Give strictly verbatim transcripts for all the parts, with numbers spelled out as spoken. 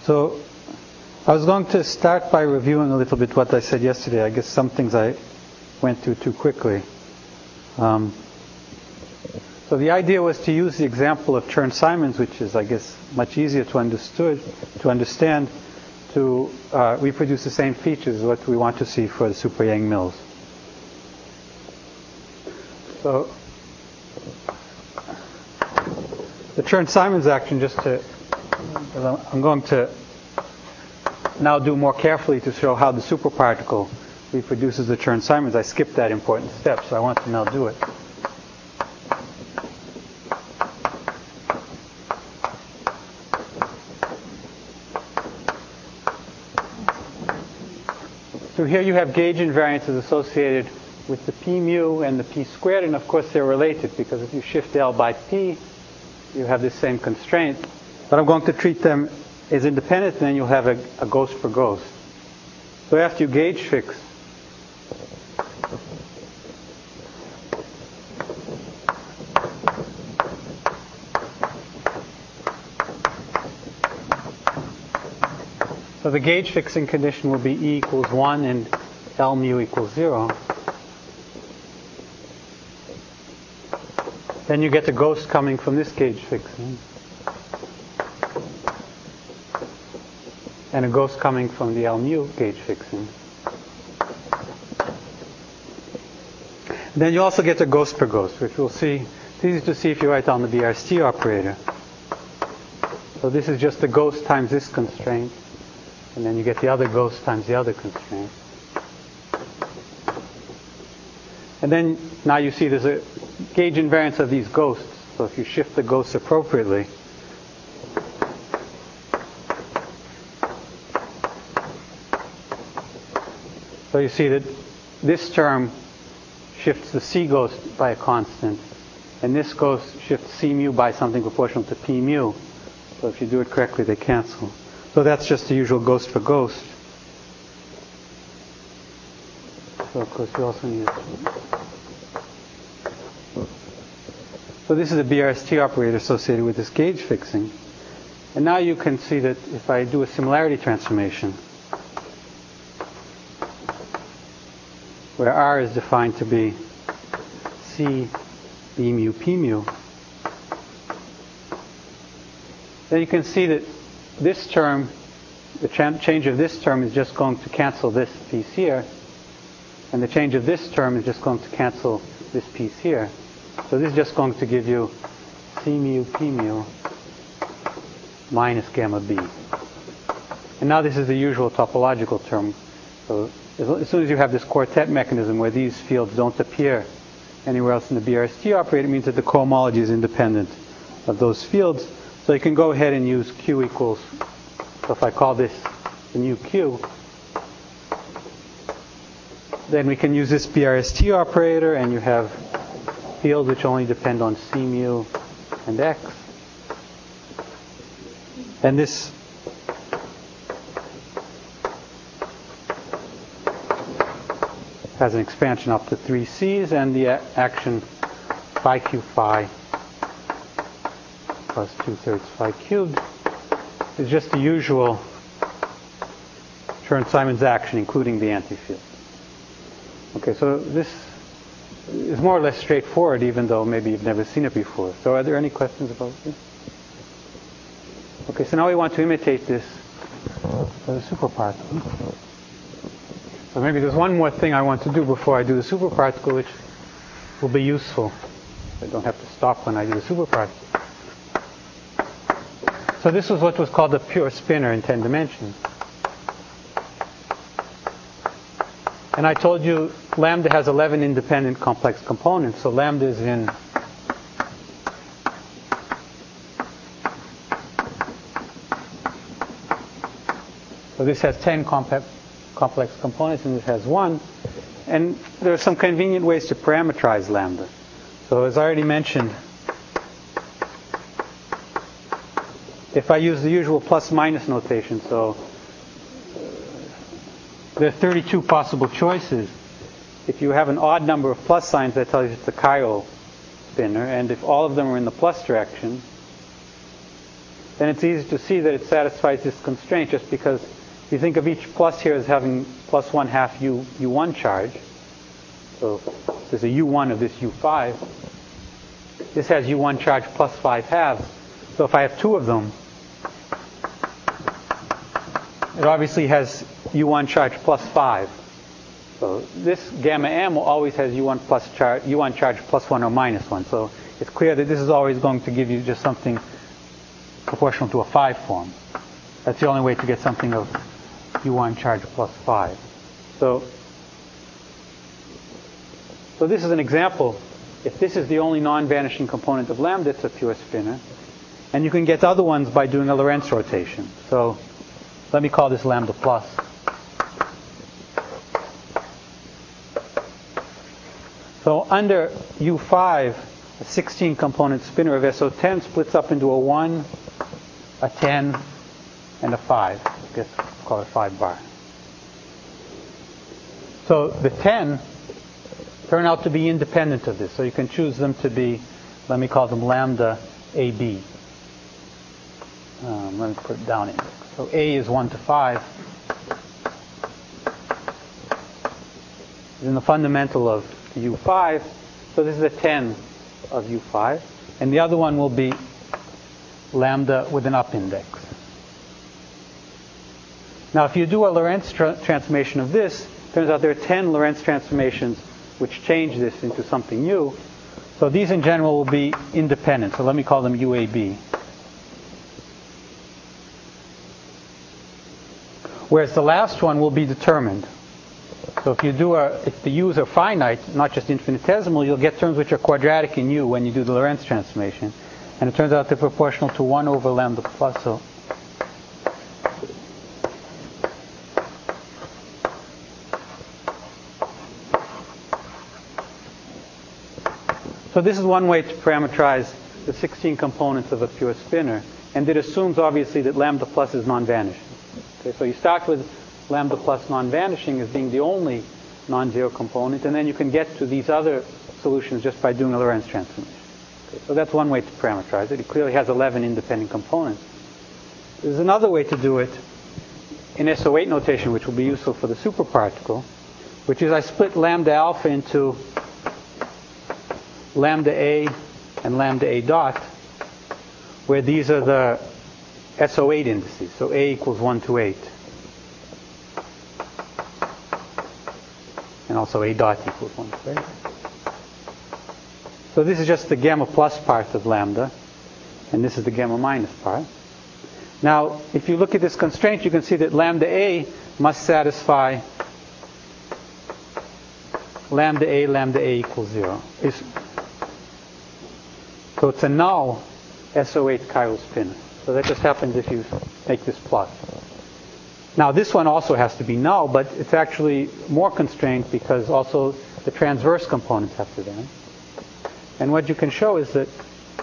So I was going to start by reviewing a little bit what I said yesterday. I guess some things I went through too quickly. Um, so the idea was to use the example of Chern-Simons, which is, I guess, much easier to understood to understand, to uh, reproduce the same features as what we want to see for the super-Yang-Mills. So the Chern-Simons action, just to, I'm going to now do more carefully to show how the superparticle reproduces the Chern-Simons. I skipped that important step, so I want to now do it. So here you have gauge invariances associated with the p mu and the p squared, and of course they're related because if you shift L by p, you have this same constraint. But I'm going to treat them as independent, and then you'll have a, a ghost for ghost. So after you gauge fix, so the gauge fixing condition will be E equals one and L mu equals zero. Then you get the ghost coming from this gauge fixing, and a ghost coming from the L mu gauge fixing. Then you also get the ghost per ghost, which we'll see. It's easy to see if you write down the B R S T operator. So this is just the ghost times this constraint, and then you get the other ghost times the other constraint. And then now you see there's a gauge invariance of these ghosts. So if you shift the ghosts appropriately, so you see that this term shifts the C ghost by a constant, and this ghost shifts C mu by something proportional to P mu. So if you do it correctly, they cancel. So that's just the usual ghost for ghost. So of course you also need it. So this is a B R S T operator associated with this gauge fixing. And now you can see that if I do a similarity transformation, where R is defined to be C B mu P mu, then you can see that this term, the change of this term is just going to cancel this piece here, and the change of this term is just going to cancel this piece here. So this is just going to give you C mu P mu minus gamma B. And now this is the usual topological term. So as soon as you have this quartet mechanism where these fields don't appear anywhere else in the B R S T operator, it means that the cohomology is independent of those fields. So you can go ahead and use Q equals, so if I call this the new Q, then we can use this B R S T operator, and you have fields which only depend on C mu and X. And this has an expansion up to three C's, and the a- action phi Q phi plus two-thirds phi cubed is just the usual Chern-Simons action, including the antifield. Okay, so this is more or less straightforward, even though maybe you've never seen it before. So are there any questions about this? Okay, so now we want to imitate this for the superparticle. So maybe there's one more thing I want to do before I do the superparticle, which will be useful. I don't have to stop when I do the superparticle. So this was what was called a pure spinor in ten dimensions. And I told you lambda has eleven independent complex components. So lambda is in so this has ten complex complex components, and this has one. And there are some convenient ways to parameterize lambda. So as I already mentioned, if I use the usual plus-minus notation, so there are thirty-two possible choices. If you have an odd number of plus signs, that tells you it's a chiral spinor. And if all of them are in the plus direction, then it's easy to see that it satisfies this constraint just because if you think of each plus here as having plus one half U, U1 charge. So there's a U one of this U five. This has U one charge plus five halves. So if I have two of them, it obviously has U one charge plus five. So this gamma M always has U one plus charge, U one charge plus one or minus one. So it's clear that this is always going to give you just something proportional to a five form. That's the only way to get something of U one charge plus five. So, so this is an example. If this is the only non-vanishing component of lambda, it's a pure spinor. And you can get other ones by doing a Lorentz rotation. So let me call this lambda plus. So under U five, a sixteen component spinor of S O ten splits up into a one, a ten, and a five. I guess we'll call it five bar. So the ten turn out to be independent of this. So you can choose them to be, let me call them lambda A B. Um, let me put it down in. So A is one to five. Is in the fundamental of U five. So this is a ten of U five. And the other one will be lambda with an up index. Now if you do a Lorentz tra- transformation of this, it turns out there are ten Lorentz transformations which change this into something U. So these in general will be independent. So let me call them U A B. Whereas the last one will be determined. So if you do a, if the U's are finite, not just infinitesimal, you'll get terms which are quadratic in U when you do the Lorentz transformation. And it turns out they're proportional to one over lambda plus. So So this is one way to parameterize the sixteen components of a pure spinor, and it assumes obviously that lambda plus is non-vanishing. Okay, so you start with lambda plus non-vanishing as being the only non-zero component, and then you can get to these other solutions just by doing a Lorentz transformation. Okay, so that's one way to parameterize it. It clearly has eleven independent components. There's another way to do it in S O eight notation, which will be useful for the superparticle, which is I split lambda alpha into lambda A and lambda A dot, where these are the S O eight indices. So A equals one to eight. And also A dot equals one to eight. So this is just the gamma plus part of lambda, and this is the gamma minus part. Now, if you look at this constraint, you can see that lambda A must satisfy lambda A, lambda A equals zero. It's, so it's a null S O eight chiral spinor. So that just happens if you make this plus. Now this one also has to be null, but it's actually more constrained because also the transverse components have to vanish. And what you can show is that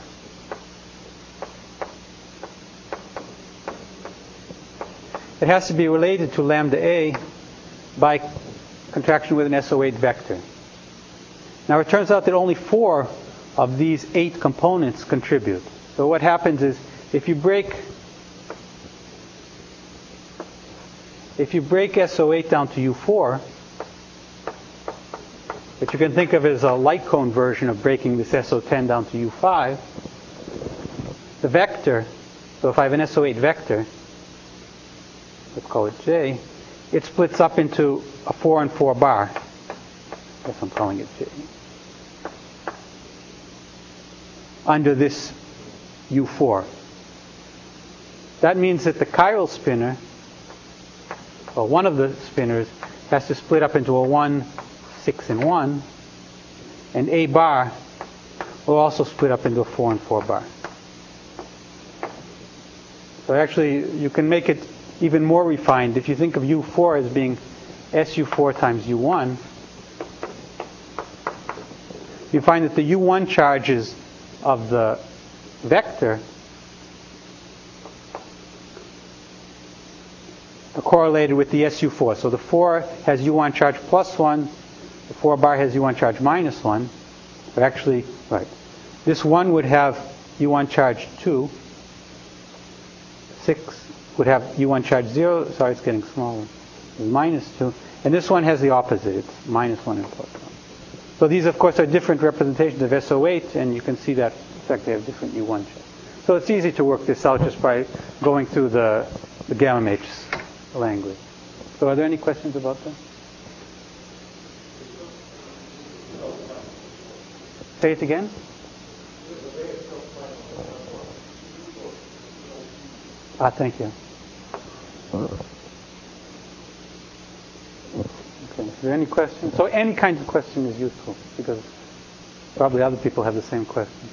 it has to be related to lambda A by contraction with an S O eight vector. Now it turns out that only four of these eight components contribute. So what happens is if you break if you break S O eight down to U four, which you can think of as a light cone version of breaking this S O ten down to U five, the vector, so if I have an S O eight vector, let's call it J, it splits up into a four and four bar. I guess I'm calling it J. Under this U four. That means that the chiral spinor, or one of the spinors, has to split up into a one, six, and one, and A bar will also split up into a four and four bar. So actually, you can make it even more refined. If you think of U four as being S U four times U one, you find that the U one charges of the vector are correlated with the S U four. So the four has U one charge plus one, the four bar has U one charge minus one. But actually, right, this one would have U one charge two, six would have U one charge zero. Sorry, it's getting smaller. It's minus two. And this one has the opposite. It's minus one and plus one. So these, of course, are different representations of S O eight, and you can see that, in fact, they have different U one charge. So it's easy to work this out just by going through the, the gamma matrix language. So are there any questions about that? Say it again. Ah, thank you. Okay. Is there any questions? So any kind of question is useful because probably other people have the same question.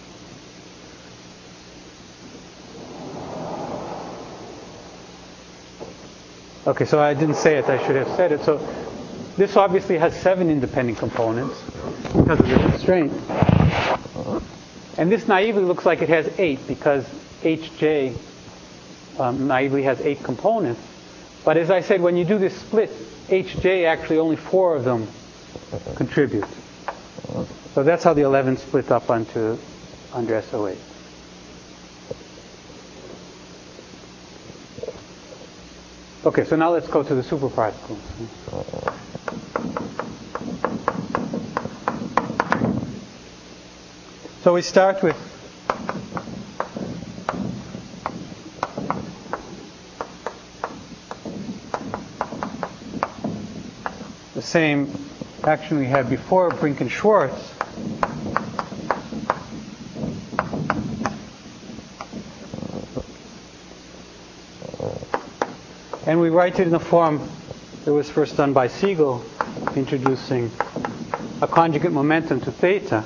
Okay, so I didn't say it. I should have said it. So this obviously has seven independent components because of the constraint. And this naively looks like it has eight because H J um, naively has eight components. But as I said, when you do this split, H J actually only four of them contribute. So that's how the eleven split up onto under S O eight. Okay, so now let's go to the superparticles. So we start with the same action we had before, Brink and Schwartz. And we write it in the form that was first done by Siegel, introducing a conjugate momentum to theta.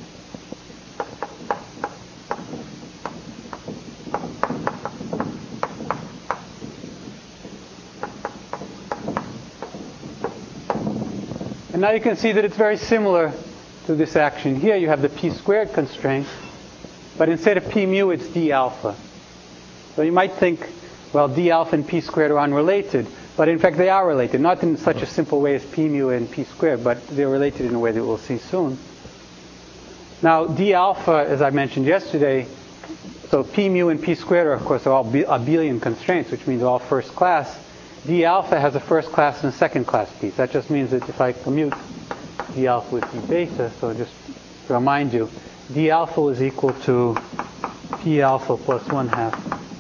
And now you can see that it's very similar to this action here. You have the p squared constraint, but instead of p mu, it's d alpha. So you might think, well, d alpha and p squared are unrelated, but in fact they are related. Not in such a simple way as p mu and p squared, but they're related in a way that we'll see soon. Now, d alpha, as I mentioned yesterday, so p mu and p squared are, of course, are all abelian constraints, which means all first class. D alpha has a first class and a second class piece. That just means that if I commute d alpha with d beta, so just to remind you, d alpha is equal to p alpha plus one half.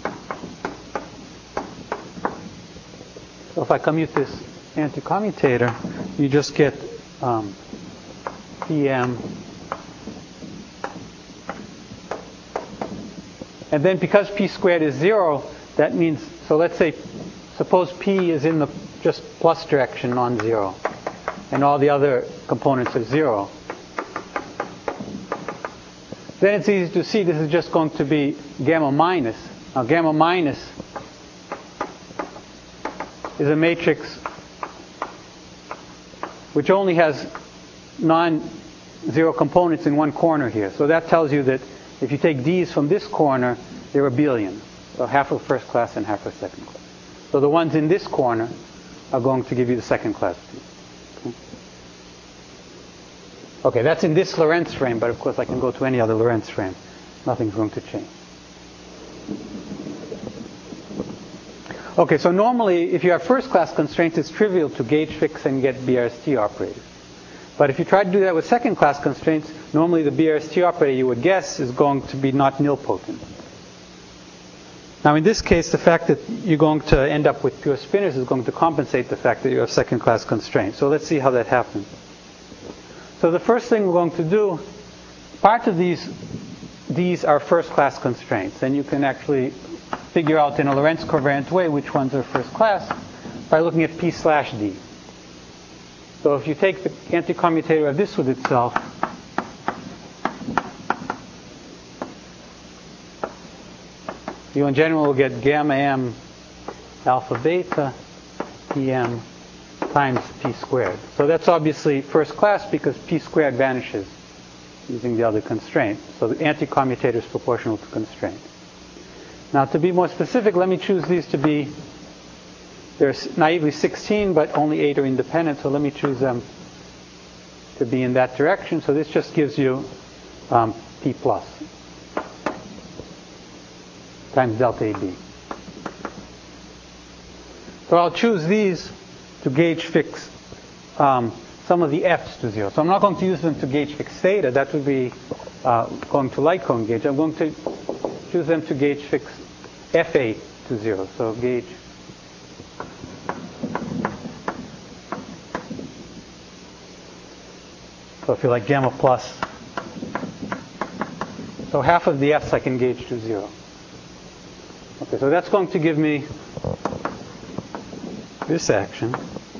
So if I commute this anti-commutator, you just get um, Pm. And then because p squared is zero, that means, so let's say, suppose p is in the just plus direction, non-zero, and all the other components are zero. Then it's easy to see this is just going to be gamma minus. Now gamma minus is a matrix which only has non-zero components in one corner here. So that tells you that if you take d's from this corner, they're abelian. So half of first class and half of second class. So the ones in this corner are going to give you the second class piece. Okay, okay, that's in this Lorentz frame, but of course I can go to any other Lorentz frame. Nothing's going to change. Okay, so normally, if you have first-class constraints, it's trivial to gauge fix and get B R S T operators. But if you try to do that with second-class constraints, normally the B R S T operator you would guess is going to be not nilpotent. Now, in this case, the fact that you're going to end up with pure spinors is going to compensate the fact that you have second-class constraints. So let's see how that happens. So the first thing we're going to do, part of these, these are first-class constraints, and you can actually figure out in a Lorentz covariant way which ones are first class by looking at p slash d. So if you take the anti-commutator of this with itself, you in general will get gamma m alpha beta Pm times p squared. So that's obviously first class because p squared vanishes using the other constraint. So the anti-commutator is proportional to constraint. Now, to be more specific, let me choose these to be, there's naively sixteen, but only eight are independent, so let me choose them to be in that direction. So this just gives you um, P plus times delta A B. So I'll choose these to gauge fix um, some of the f's to zero. So I'm not going to use them to gauge fix theta. That would be uh, going to light cone gauge. I'm going to choose them to gauge fix F A to zero. So gauge so if you like gamma plus. So half of the f's I can gauge to zero. Okay, so that's going to give me this action.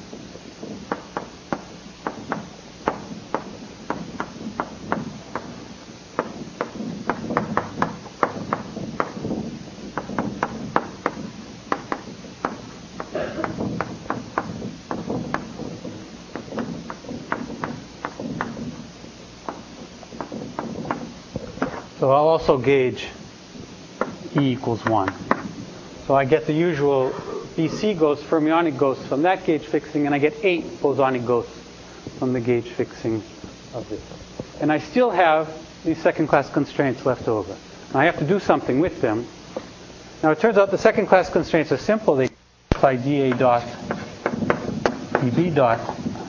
So I'll also gauge E equals one. So I get the usual B C ghosts, fermionic ghosts from that gauge fixing, and I get eight bosonic ghosts from the gauge fixing of this. And I still have these second class constraints left over. And I have to do something with them. Now it turns out the second class constraints are simple. They by dA dot dB dot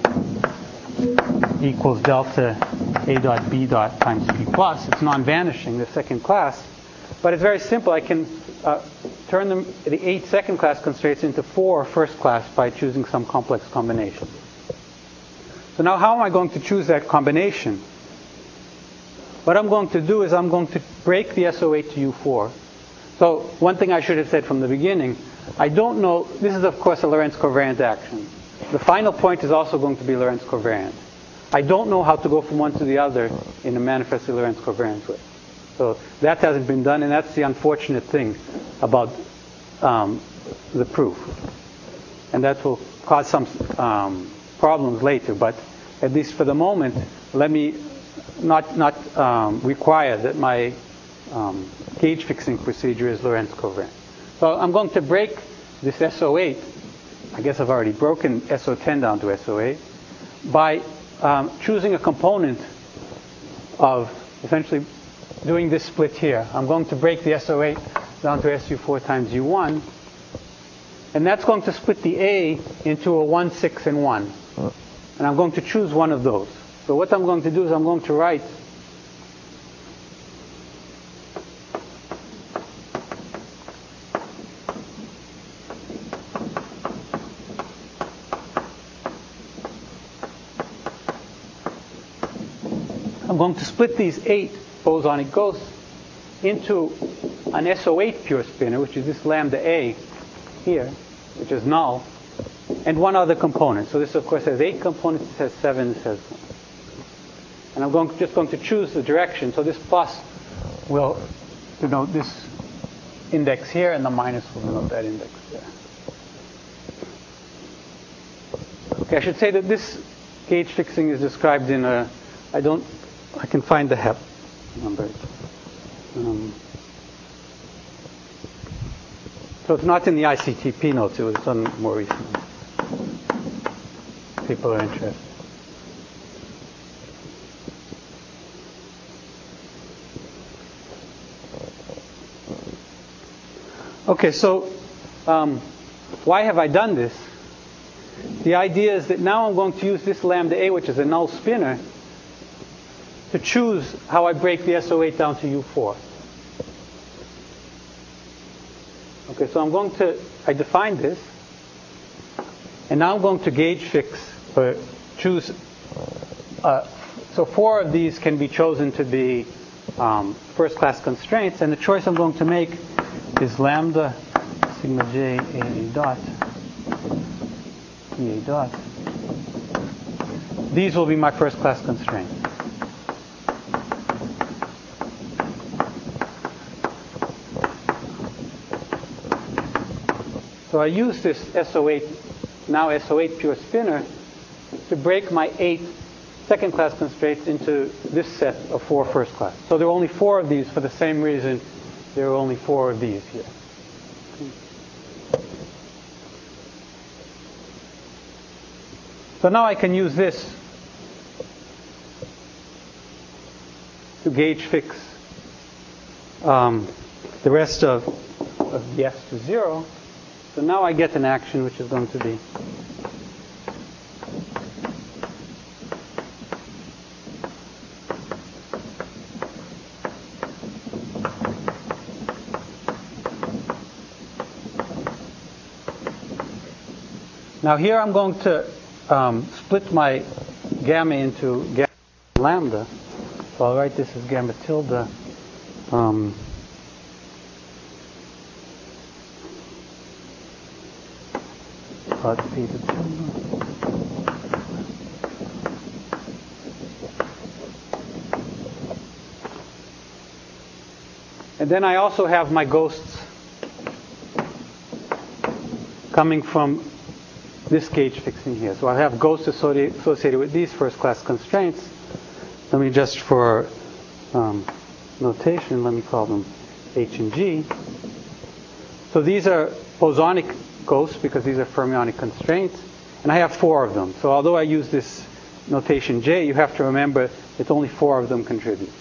equals delta A dot B dot times P plus. It's non-vanishing, the second class. But it's very simple. I can uh, turn them, the eight second class constraints into four first class by choosing some complex combination. So now how am I going to choose that combination? What I'm going to do is I'm going to break the S O eight to U four. So one thing I should have said from the beginning, I don't know, this is of course a Lorentz covariant action. The final point is also going to be Lorentz covariant. I don't know how to go from one to the other in a manifestly Lorentz covariant way. So that hasn't been done, and that's the unfortunate thing about um, the proof. And that will cause some um, problems later, but at least for the moment, let me not, not um, require that my um, gauge fixing procedure is Lorentz covariant. So I'm going to break this S O eight, I guess I've already broken S O ten down to S O eight, by um, choosing a component of essentially doing this split here. I'm going to break the S O eight down to S U four times U one, and that's going to split the A into a one, six, and one. And I'm going to choose one of those. So what I'm going to do is I'm going to write I'm going to split these eight bosonic ghosts into an S O eight pure spinor, which is this lambda A here, which is null, and one other component. So this, of course, has eight components. This has seven. This has one. And I'm going, just going to choose the direction. So this plus will denote this index here, and the minus will denote that index there. Okay, I should say that this gauge fixing is described in a, I don't, I can find the Hep number. Um, so it's not in the I C T P notes. It was done more recently. People are interested. Okay, so um, why have I done this? The idea is that now I'm going to use this lambda A, which is a null spinor, to choose how I break the S O eight down to U four. Okay, so I'm going to, I define this, and now I'm going to gauge fix, or choose, uh, so four of these can be chosen to be um, first class constraints, and the choice I'm going to make is lambda sigma j A dot, E A dot. These will be my first class constraints. So I use this S O eight, now S O eight pure spinor, to break my eight second class constraints into this set of four first class. So there are only four of these for the same reason there are only four of these here. So now I can use this to gauge fix um, the rest of, of the S to zero. So now I get an action which is going to be now here I'm going to um, split my gamma into gamma and lambda. So I'll write this as gamma tilde um, plus theta tilde. And then I also have my ghosts coming from this gauge fixing here. So I have ghosts associated with these first class constraints. Let me just for um, notation, let me call them H and G. So these are bosonic ghosts because these are fermionic constraints. And I have four of them. So although I use this notation J, you have to remember that only four of them contribute.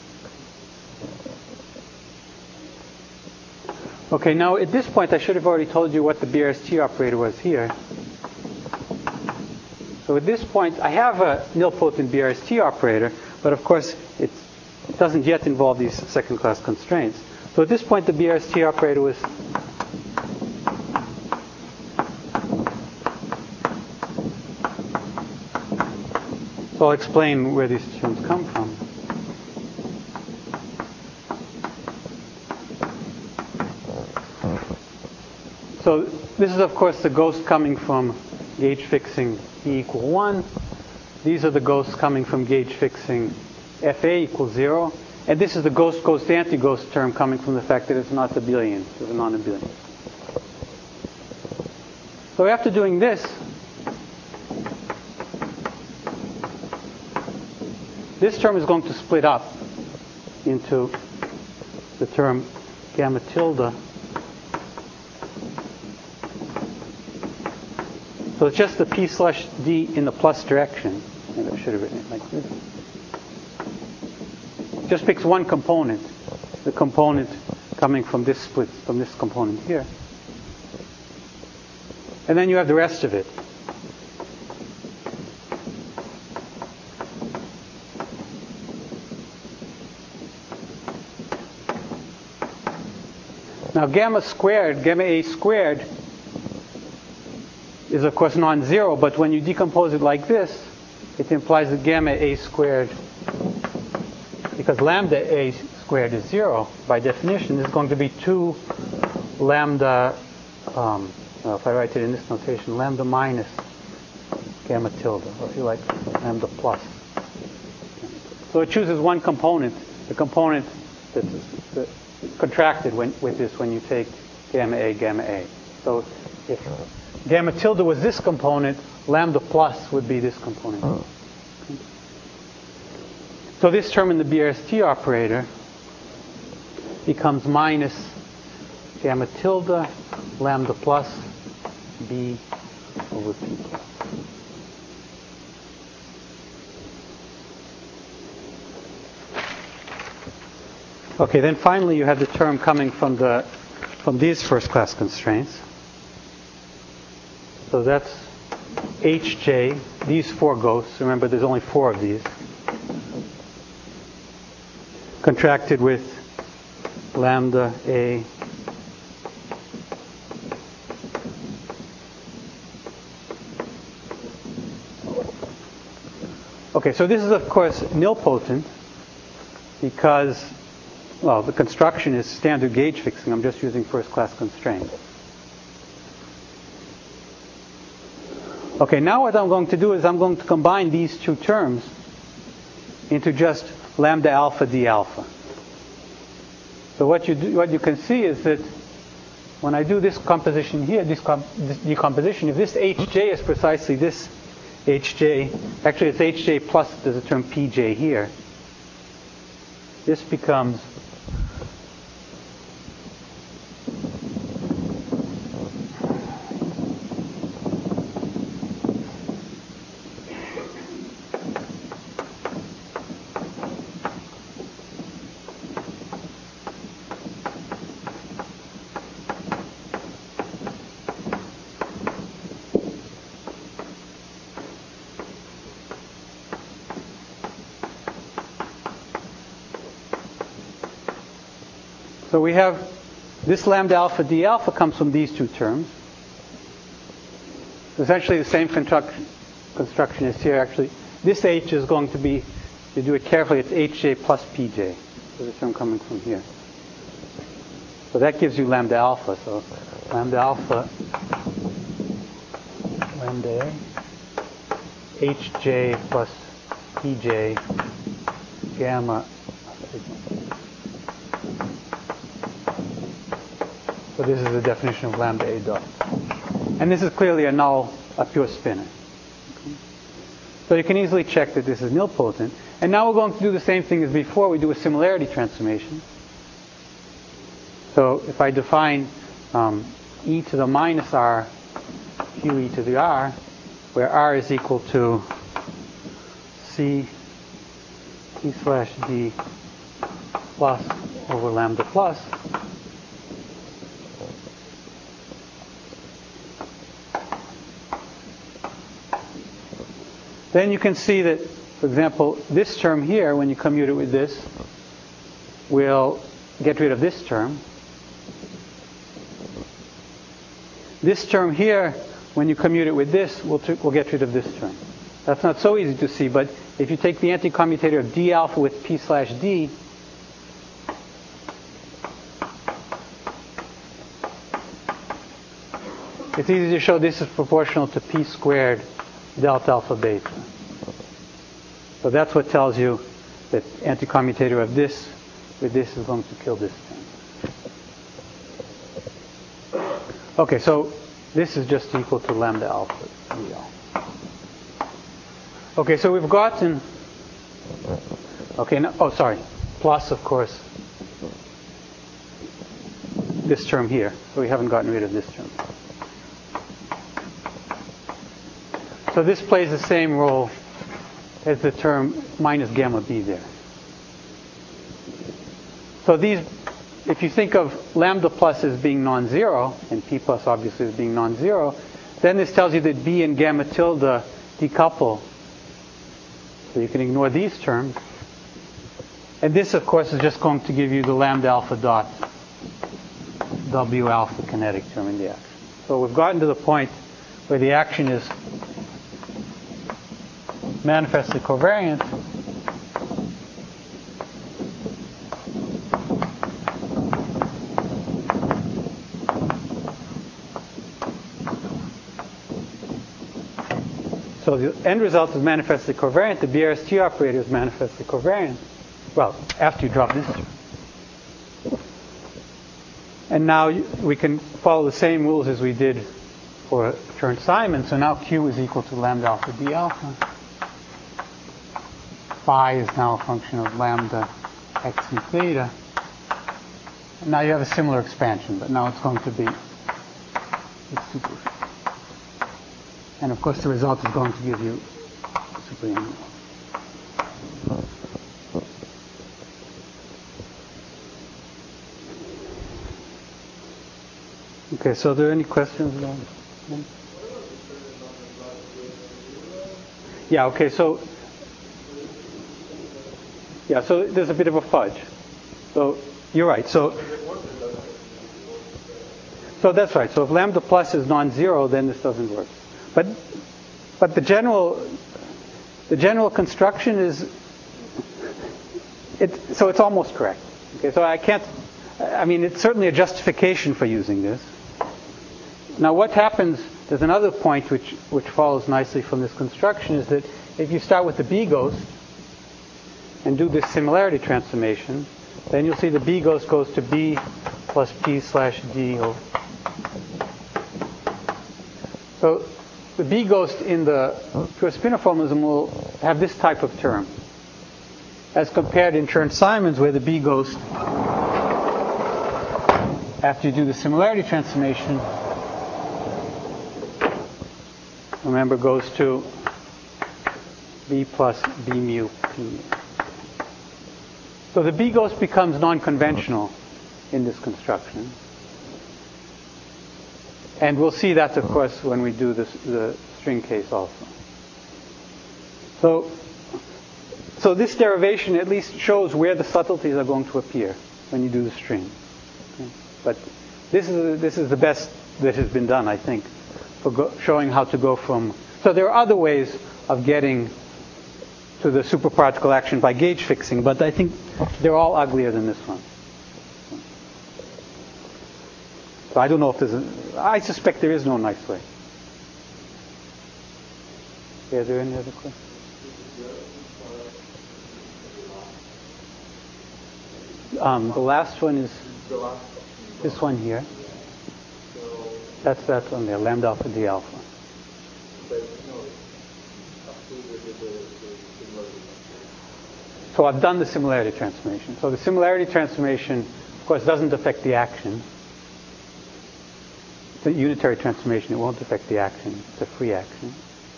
Okay, now at this point I should have already told you what the B R S T operator was here. So at this point I have a nilpotent B R S T operator, but of course it doesn't yet involve these second class constraints. So at this point the B R S T operator was so I'll explain where these terms come from. So this is, of course, the ghost coming from gauge fixing E equal one. These are the ghosts coming from gauge fixing F A equals zero. And this is the ghost-ghost anti-ghost term coming from the fact that it's not abelian. It's a non-abelian. So after doing this, this term is going to split up into the term gamma tilde. So it's just the P slash D in the plus direction. Maybe I should have written it like this. Just picks one component, the component coming from this split, from this component here. And then you have the rest of it. Now gamma squared, gamma A squared, is of course non-zero, but when you decompose it like this, it implies that gamma A squared, because lambda A squared is zero, by definition, is going to be two lambda, um, well, if I write it in this notation, lambda minus gamma tilde, or if you like, lambda plus. So it chooses one component, the component that's, that's contracted when, with this when you take gamma A, gamma A. So if gamma tilde was this component, lambda plus would be this component. Okay. So this term in the B R S T operator becomes minus gamma tilde lambda plus B over P plus. Okay, then finally you have the term coming from the from these first class constraints. So that's H J, these four ghosts. Remember, there's only four of these. Contracted with lambda A Okay, so this is of course nilpotent because, well, the construction is standard gauge fixing. I'm just using first class constraints. Okay, now what I'm going to do is I'm going to combine these two terms into just lambda alpha d alpha. So what you do, what you can see is that when I do this composition here, this, comp, this decomposition, if this H J is precisely this H J, actually it's H J plus there's a term P J here. This becomes So we have this lambda alpha d alpha comes from these two terms. Essentially the same construction, construction is here. Actually, this h is going to be, if you do it carefully, it's hj plus pj. So the term coming from here. So that gives you lambda alpha. So lambda alpha, lambda hj plus pj gamma sigma. So this is the definition of lambda a dot. And this is clearly a null, a pure spinor. Okay. So you can easily check that this is nilpotent. And now we're going to do the same thing as before. We do a similarity transformation. So if I define um, e to the minus r, q e to the r, where r is equal to c t slash d plus over lambda plus, then you can see that, for example, this term here, when you commute it with this, will get rid of this term. This term here, when you commute it with this, will will get rid of this term. That's not so easy to see, but if you take the anti-commutator of d alpha with p slash d, it's easy to show this is proportional to p squared delta alpha beta. So that's what tells you that anti-commutator of this with this is going to kill this term. Okay, so this is just equal to lambda alpha d alpha. Okay, so we've gotten, okay, no, oh sorry, plus of course this term here. So we haven't gotten rid of this term. So this plays the same role as the term minus gamma b there. So these, if you think of lambda plus as being non-zero, and p plus obviously as being non-zero, then this tells you that b and gamma tilde decouple. So you can ignore these terms. And this, of course, is just going to give you the lambda alpha dot w alpha kinetic term in the action. So we've gotten to the point where the action is manifestly covariant. So the end result is manifestly covariant. The B R S T operator is manifestly covariant. Well, after you drop this term. And now we can follow the same rules as we did for Chern-Simons. So now Q is equal to lambda alpha d alpha. Phi is now a function of lambda x and theta. And now you have a similar expansion, but now it's going to be it's super. And of course the result is going to give you super. Okay, so are there any questions about it? Yeah, okay, so yeah, so there's a bit of a fudge. So you're right. So so that's right. So if lambda plus is non-zero, then this doesn't work. But but the general the general construction is it. So it's almost correct. Okay. So I can't. I mean, it's certainly a justification for using this. Now, what happens? There's another point which which follows nicely from this construction is that if you start with the B ghost and do this similarity transformation, then you'll see the B ghost goes to B plus P slash D. So the B ghost in the pure spinor formalism will have this type of term, as compared in Chern-Simons, where the B ghost, after you do the similarity transformation, remember, goes to B plus B mu P mu. So the B ghost becomes non-conventional in this construction. And we'll see that, of course, when we do this, the string case also. So, so this derivation at least shows where the subtleties are going to appear when you do the string. But this is this is the best that has been done, I think, for go, showing how to go from. So there are other ways of getting to the superparticle action by gauge fixing, but I think they're all uglier than this one. So I don't know if there's a, I suspect there is no nice way. Are there any other questions? Um, the last one is this one here. That's that one there, lambda alpha d alpha. So I've done the similarity transformation. So the similarity transformation, of course, doesn't affect the action. It's a unitary transformation. It won't affect the action. It's a free action.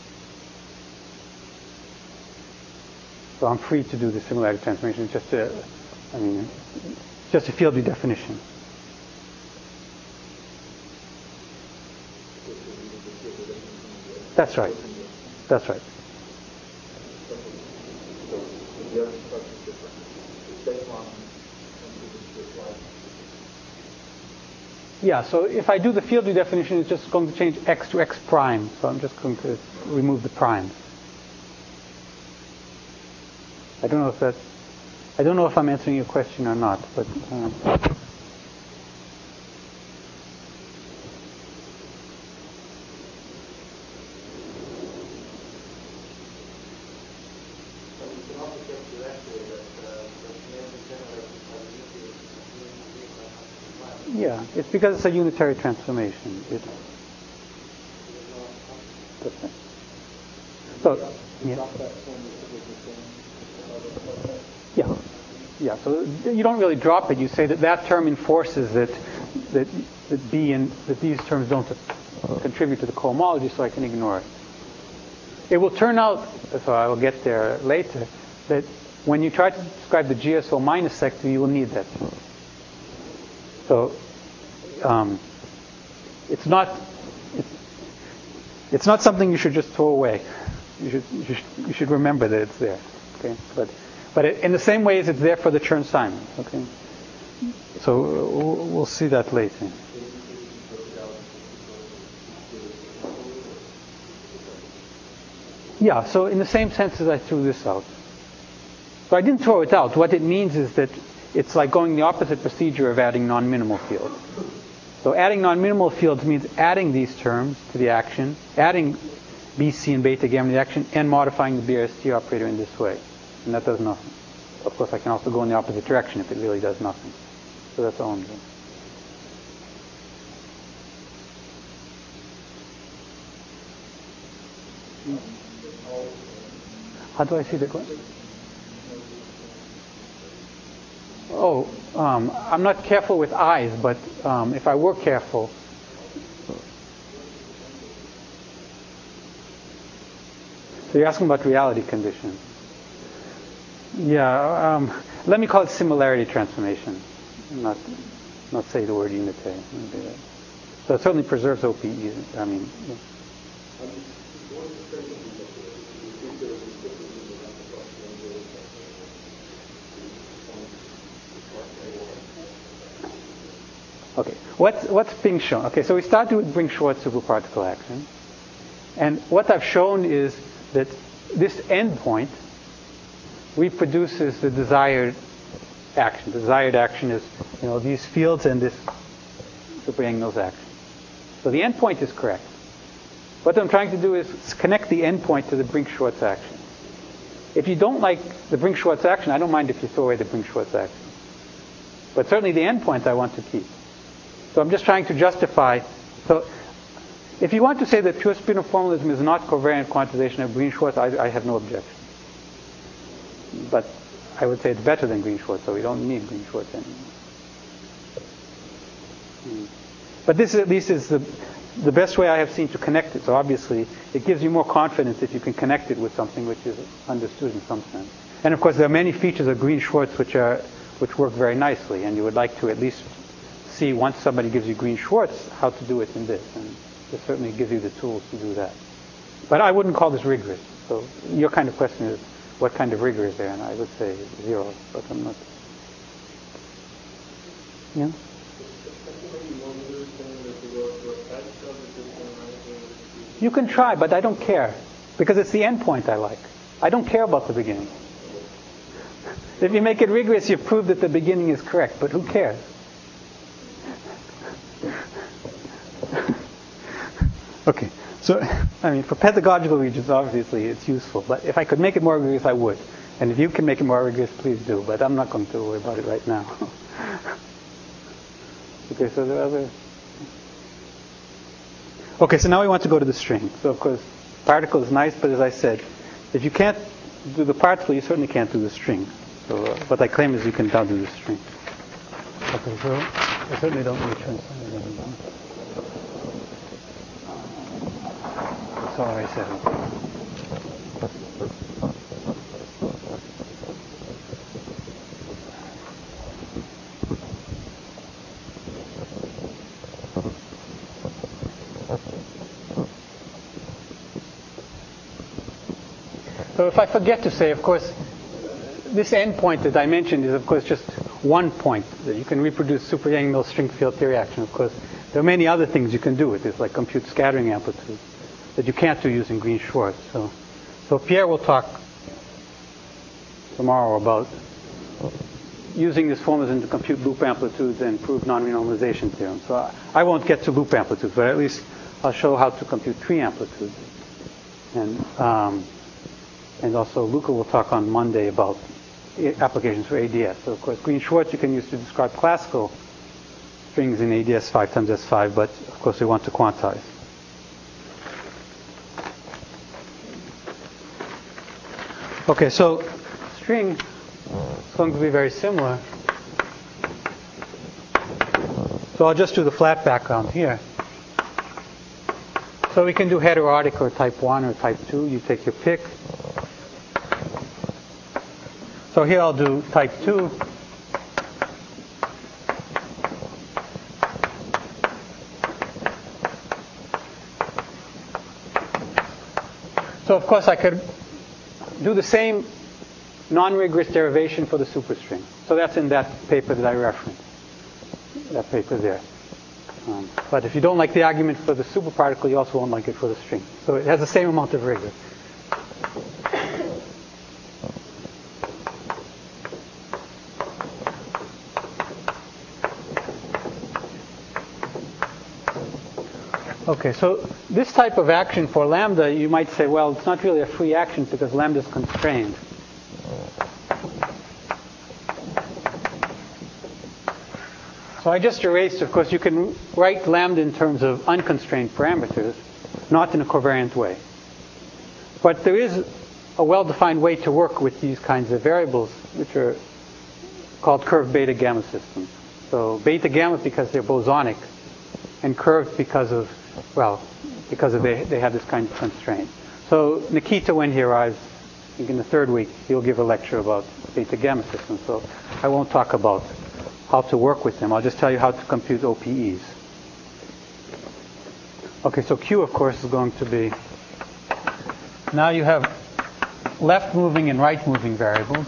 So I'm free to do the similarity transformation. It's just a, I mean, just a field redefinition. That's right. That's right. Yeah, so if I do the field redefinition, it's just going to change x to x prime. So I'm just going to remove the primes. I don't know if that, I don't know if I'm answering your question or not, but. Um, Yeah, it's because it's a unitary transformation. It's, so, yeah. Yeah, yeah. So you don't really drop it. You say that that term enforces that that that B and that these terms don't contribute to the cohomology, so I can ignore it. It will turn out, so I will get there later, that when you try to describe the G S O minus sector, you will need that. So um, it's not it's, it's not something you should just throw away. You should you should, you should remember that it's there. Okay, but but it, in the same way as it's there for the Chern-Simons. Okay, so we'll, we'll see that later. Yeah. So in the same sense as I threw this out. So I didn't throw it out. What it means is that it's like going the opposite procedure of adding non-minimal fields. So adding non-minimal fields means adding these terms to the action, adding B C and beta gamma to the action, and modifying the B R S T operator in this way. And that does nothing. Of course, I can also go in the opposite direction if it really does nothing. So that's all I'm doing. How do I see the question? Oh, um, I'm not careful with eyes, but um, if I were careful, so you're asking about reality conditions. Yeah, um, let me call it similarity transformation, not not say the word unitary. So it certainly preserves O P E. I mean. Yeah. Okay, what's, what's being shown? Okay, so we started with Brink-Schwarz superparticle action. And what I've shown is that this endpoint reproduces the desired action. The desired action is, you know, these fields and this superangles action. So the endpoint is correct. What I'm trying to do is connect the endpoint to the Brink-Schwarz action. If you don't like the Brink-Schwarz action, I don't mind if you throw away the Brink-Schwarz action. But certainly the endpoint I want to keep. So I'm just trying to justify. So if you want to say that pure spinor formalism is not covariant quantization of Green-Schwarz, I, I have no objection. But I would say it's better than Green-Schwarz, so we don't need Green-Schwarz anymore. Hmm. But this at least is the, the best way I have seen to connect it. So obviously it gives you more confidence if you can connect it with something which is understood in some sense. And of course there are many features of Green-Schwarz which are which work very nicely, and you would like to at least see, once somebody gives you Green-Schwarz, how to do it in this. And this certainly gives you the tools to do that. But I wouldn't call this rigorous. So your kind of question is, what kind of rigor is there? And I would say zero, but I'm not. Yeah? You can try, but I don't care. Because it's the end point I like. I don't care about the beginning. If you make it rigorous, you prove that the beginning is correct, but who cares? Okay, so, I mean, for pedagogical reasons, obviously, it's useful. But if I could make it more rigorous, I would. And if you can make it more rigorous, please do. But I'm not going to worry about it right now. Okay, so the other... Okay, so now we want to go to the string. So, of course, particle is nice, but as I said, if you can't do the particle, you certainly can't do the string. So uh, what I claim is you can now do the string. Okay, so I certainly don't need translate it anymore. That's all I said. So if I forget to say, of course, this endpoint that I mentioned is, of course, just one point that you can reproduce super Yang-Mills string field theory action. Of course, there are many other things you can do with this, like compute scattering amplitude, that you can't do using Green-Schwarz. So, so Pierre will talk tomorrow about using this formalism to compute loop amplitudes and prove non-renormalization theorem. So I, I won't get to loop amplitudes, but at least I'll show how to compute tree amplitudes. And um, and also Luca will talk on Monday about applications for A D S. So of course, Green-Schwarz you can use to describe classical strings in A D S five times S five, but of course we want to quantize. Okay, so string is going to be very similar. So I'll just do the flat background here. So we can do heterotic or type one or type two. You take your pick. So here I'll do type two. So of course I could do the same non-rigorous derivation for the superstring. So that's in that paper that I referenced. That paper there. Um, but if you don't like the argument for the superparticle, you also won't like it for the string. So it has the same amount of rigor. Okay, so this type of action for lambda, you might say, well, it's not really a free action because lambda is constrained. So I just erased, of course, you can write lambda in terms of unconstrained parameters, not in a covariant way. But there is a well-defined way to work with these kinds of variables, which are called curved beta gamma systems. So beta gamma because they're bosonic, and curved because of, well, because of they, they have this kind of constraint. So Nikita, when he arrives, I think in the third week, he'll give a lecture about beta gamma systems. So I won't talk about how to work with them. I'll just tell you how to compute O P Es. Okay, so Q, of course, is going to be, now you have left moving and right moving variables.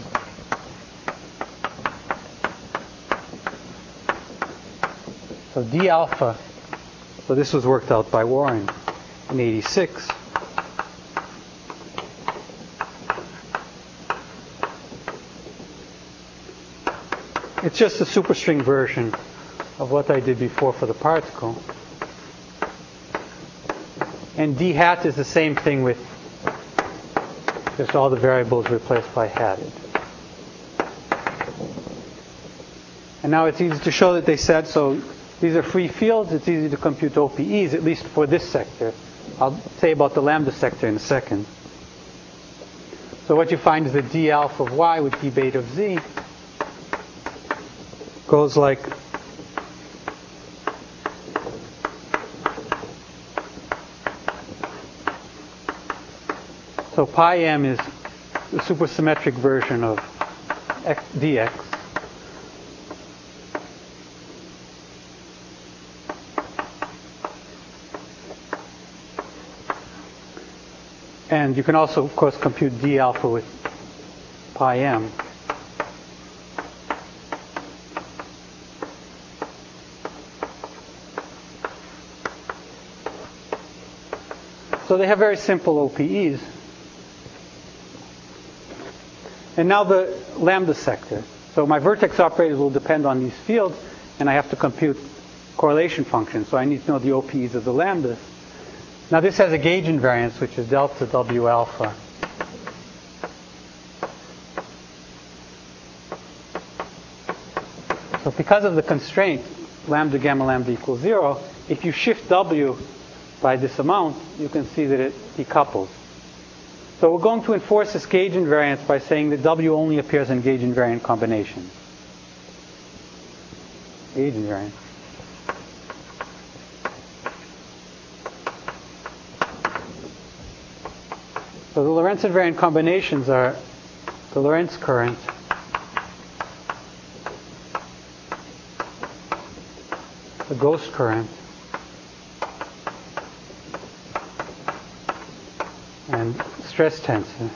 So D alpha, so this was worked out by Warren in eighty-six. It's just a superstring version of what I did before for the particle. And D hat is the same thing with just all the variables replaced by hatted. And now it's easy to show that they said, so these are free fields. It's easy to compute O P Es, at least for this sector. I'll say about the lambda sector in a second. So what you find is that D alpha of y with D beta of z goes like so pi m is the supersymmetric version of x, dx. And you can also, of course, compute d alpha with pi m. So they have very simple O P Es. And now the lambda sector. So my vertex operators will depend on these fields, and I have to compute correlation functions. So I need to know the O P Es of the lambdas. Now this has a gauge invariance, which is delta W alpha. So because of the constraint, lambda gamma lambda equals zero, if you shift W by this amount, you can see that it decouples. So we're going to enforce this gauge invariance by saying that W only appears in gauge invariant combinations. Gauge invariance. So the Lorentz invariant combinations are the Lorentz current, the ghost current, and stress tensor.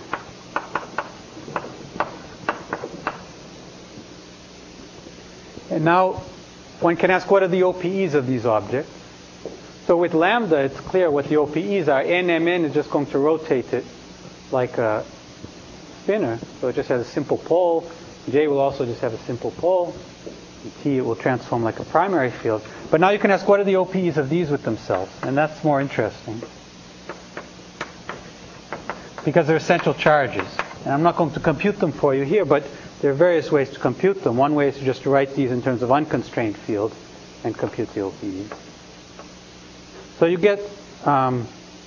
And now one can ask, what are the O P Es of these objects? So with lambda, it's clear what the O P Es are. N M N is just going to rotate it like a spinner. So it just has a simple pole. J will also just have a simple pole. And T, it will transform like a primary field. But now you can ask, what are the O P Es of these with themselves? And that's more interesting, because they're essential charges. And I'm not going to compute them for you here, but there are various ways to compute them. One way is to just write these in terms of unconstrained fields and compute the O P Es. So you get um,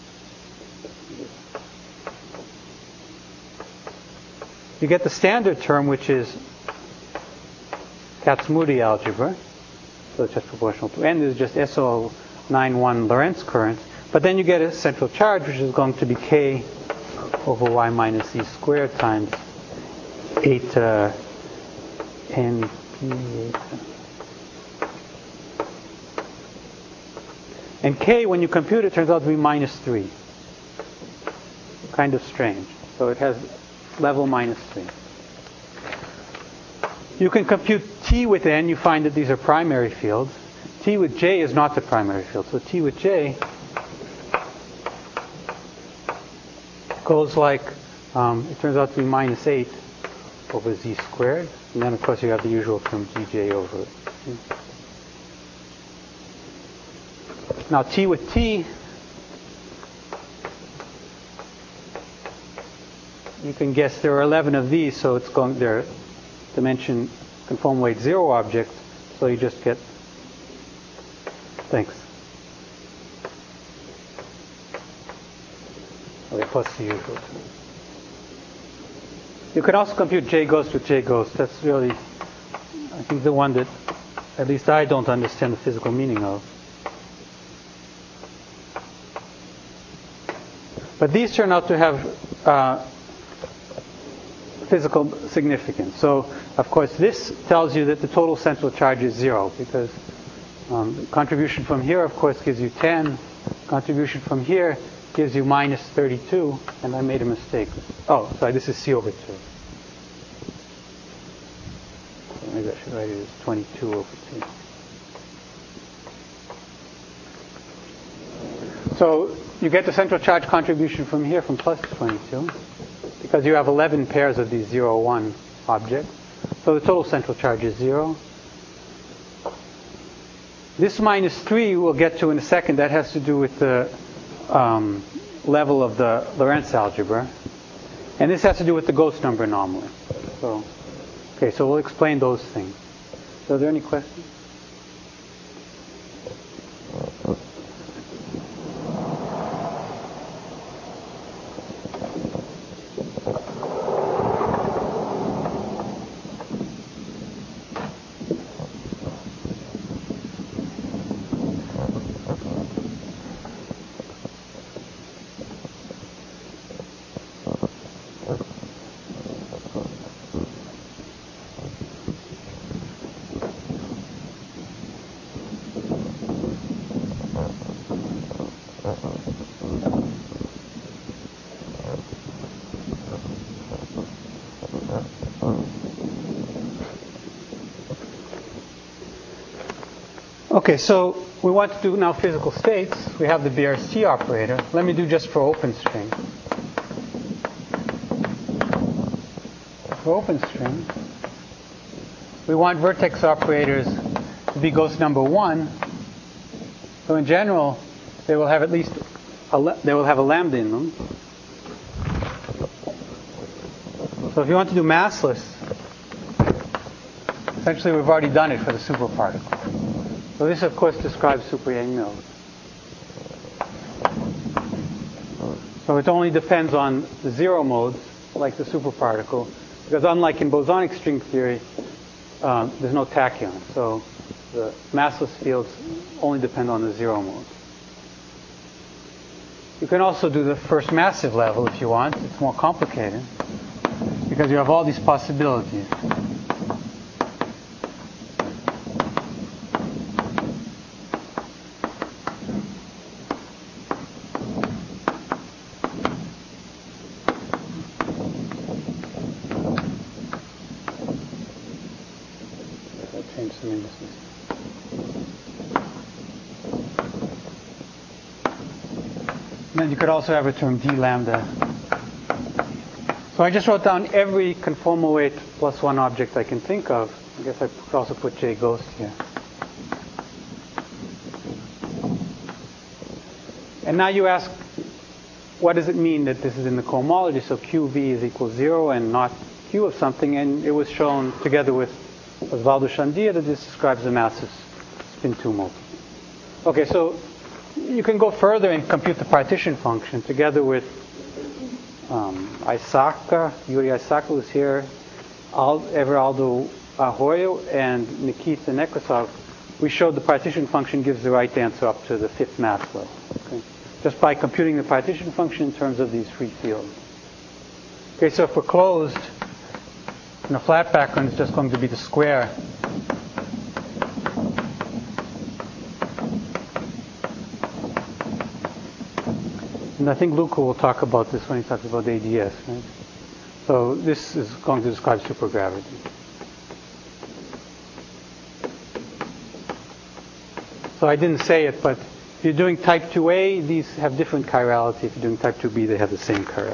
you get the standard term, which is Kac-Moody algebra. So it's just proportional to n. This is just S O ninety-one Lorentz current. But then you get a central charge, which is going to be K over y minus e squared times eight uh, n p eight. And K, when you compute it, turns out to be minus three. Kind of strange. So it has level minus three. You can compute T with N. You find that these are primary fields. T with J is not the primary field. So T with J goes like, um, it turns out to be minus eight over z squared. And then, of course, you have the usual term dj over it. Now, T with T, you can guess there are eleven of these, so it's going, they're dimension conformal weight zero objects, so you just get, thanks. Okay, plus the usual. You can also compute J ghost with J ghost. That's really, I think, the one that at least I don't understand the physical meaning of. But these turn out to have uh, physical significance. So, of course, this tells you that the total central charge is zero, because um, contribution from here, of course, gives you ten. Contribution from here gives you minus thirty-two, and I made a mistake. Oh, sorry, this is C over two. So maybe I should write it as twenty-two over two. So you get the central charge contribution from here from plus twenty-two, because you have eleven pairs of these zero, one objects. So the total central charge is zero. This minus three we'll get to in a second. That has to do with the um, level of the Lorentz algebra. And this has to do with the ghost number anomaly. So, okay, so we'll explain those things. So are there any questions? Okay, so we want to do now physical states. We have the B R C operator. Let me do just for open string. For open string, we want vertex operators to be ghost number one. So in general, they will have at least a le- they will have a lambda in them. So if you want to do massless, essentially we've already done it for the superparticle. So this, of course, describes super-Yang-Mills. So it only depends on the zero modes, like the superparticle, because unlike in bosonic string theory, um, there's no tachyon. So the massless fields only depend on the zero modes. You can also do the first massive level if you want. It's more complicated, because you have all these possibilities. And you could also have a term d lambda. So I just wrote down every conformal weight plus one object I can think of. I guess I could also put J ghost here. And now you ask, what does it mean that this is in the cohomology? So Q V is equal zero and not Q of something. And it was shown together with Osvaldo Chandia that this describes the massive spin two multiple. Okay, so you can go further and compute the partition function together with um, Isaka, Yuri Isaka was here, Al, Everaldo Arroyo, and Nikita Nekrasov. We showed the partition function gives the right answer up to the fifth mass level. Okay? Just by computing the partition function in terms of these free fields. Okay, so if we're closed, in a flat background, it's just going to be the square. And I think Luca will talk about this when he talks about A D S. Right? So this is going to describe supergravity. So I didn't say it, but if you're doing type two A, these have different chirality. If you're doing type two B, they have the same chirality.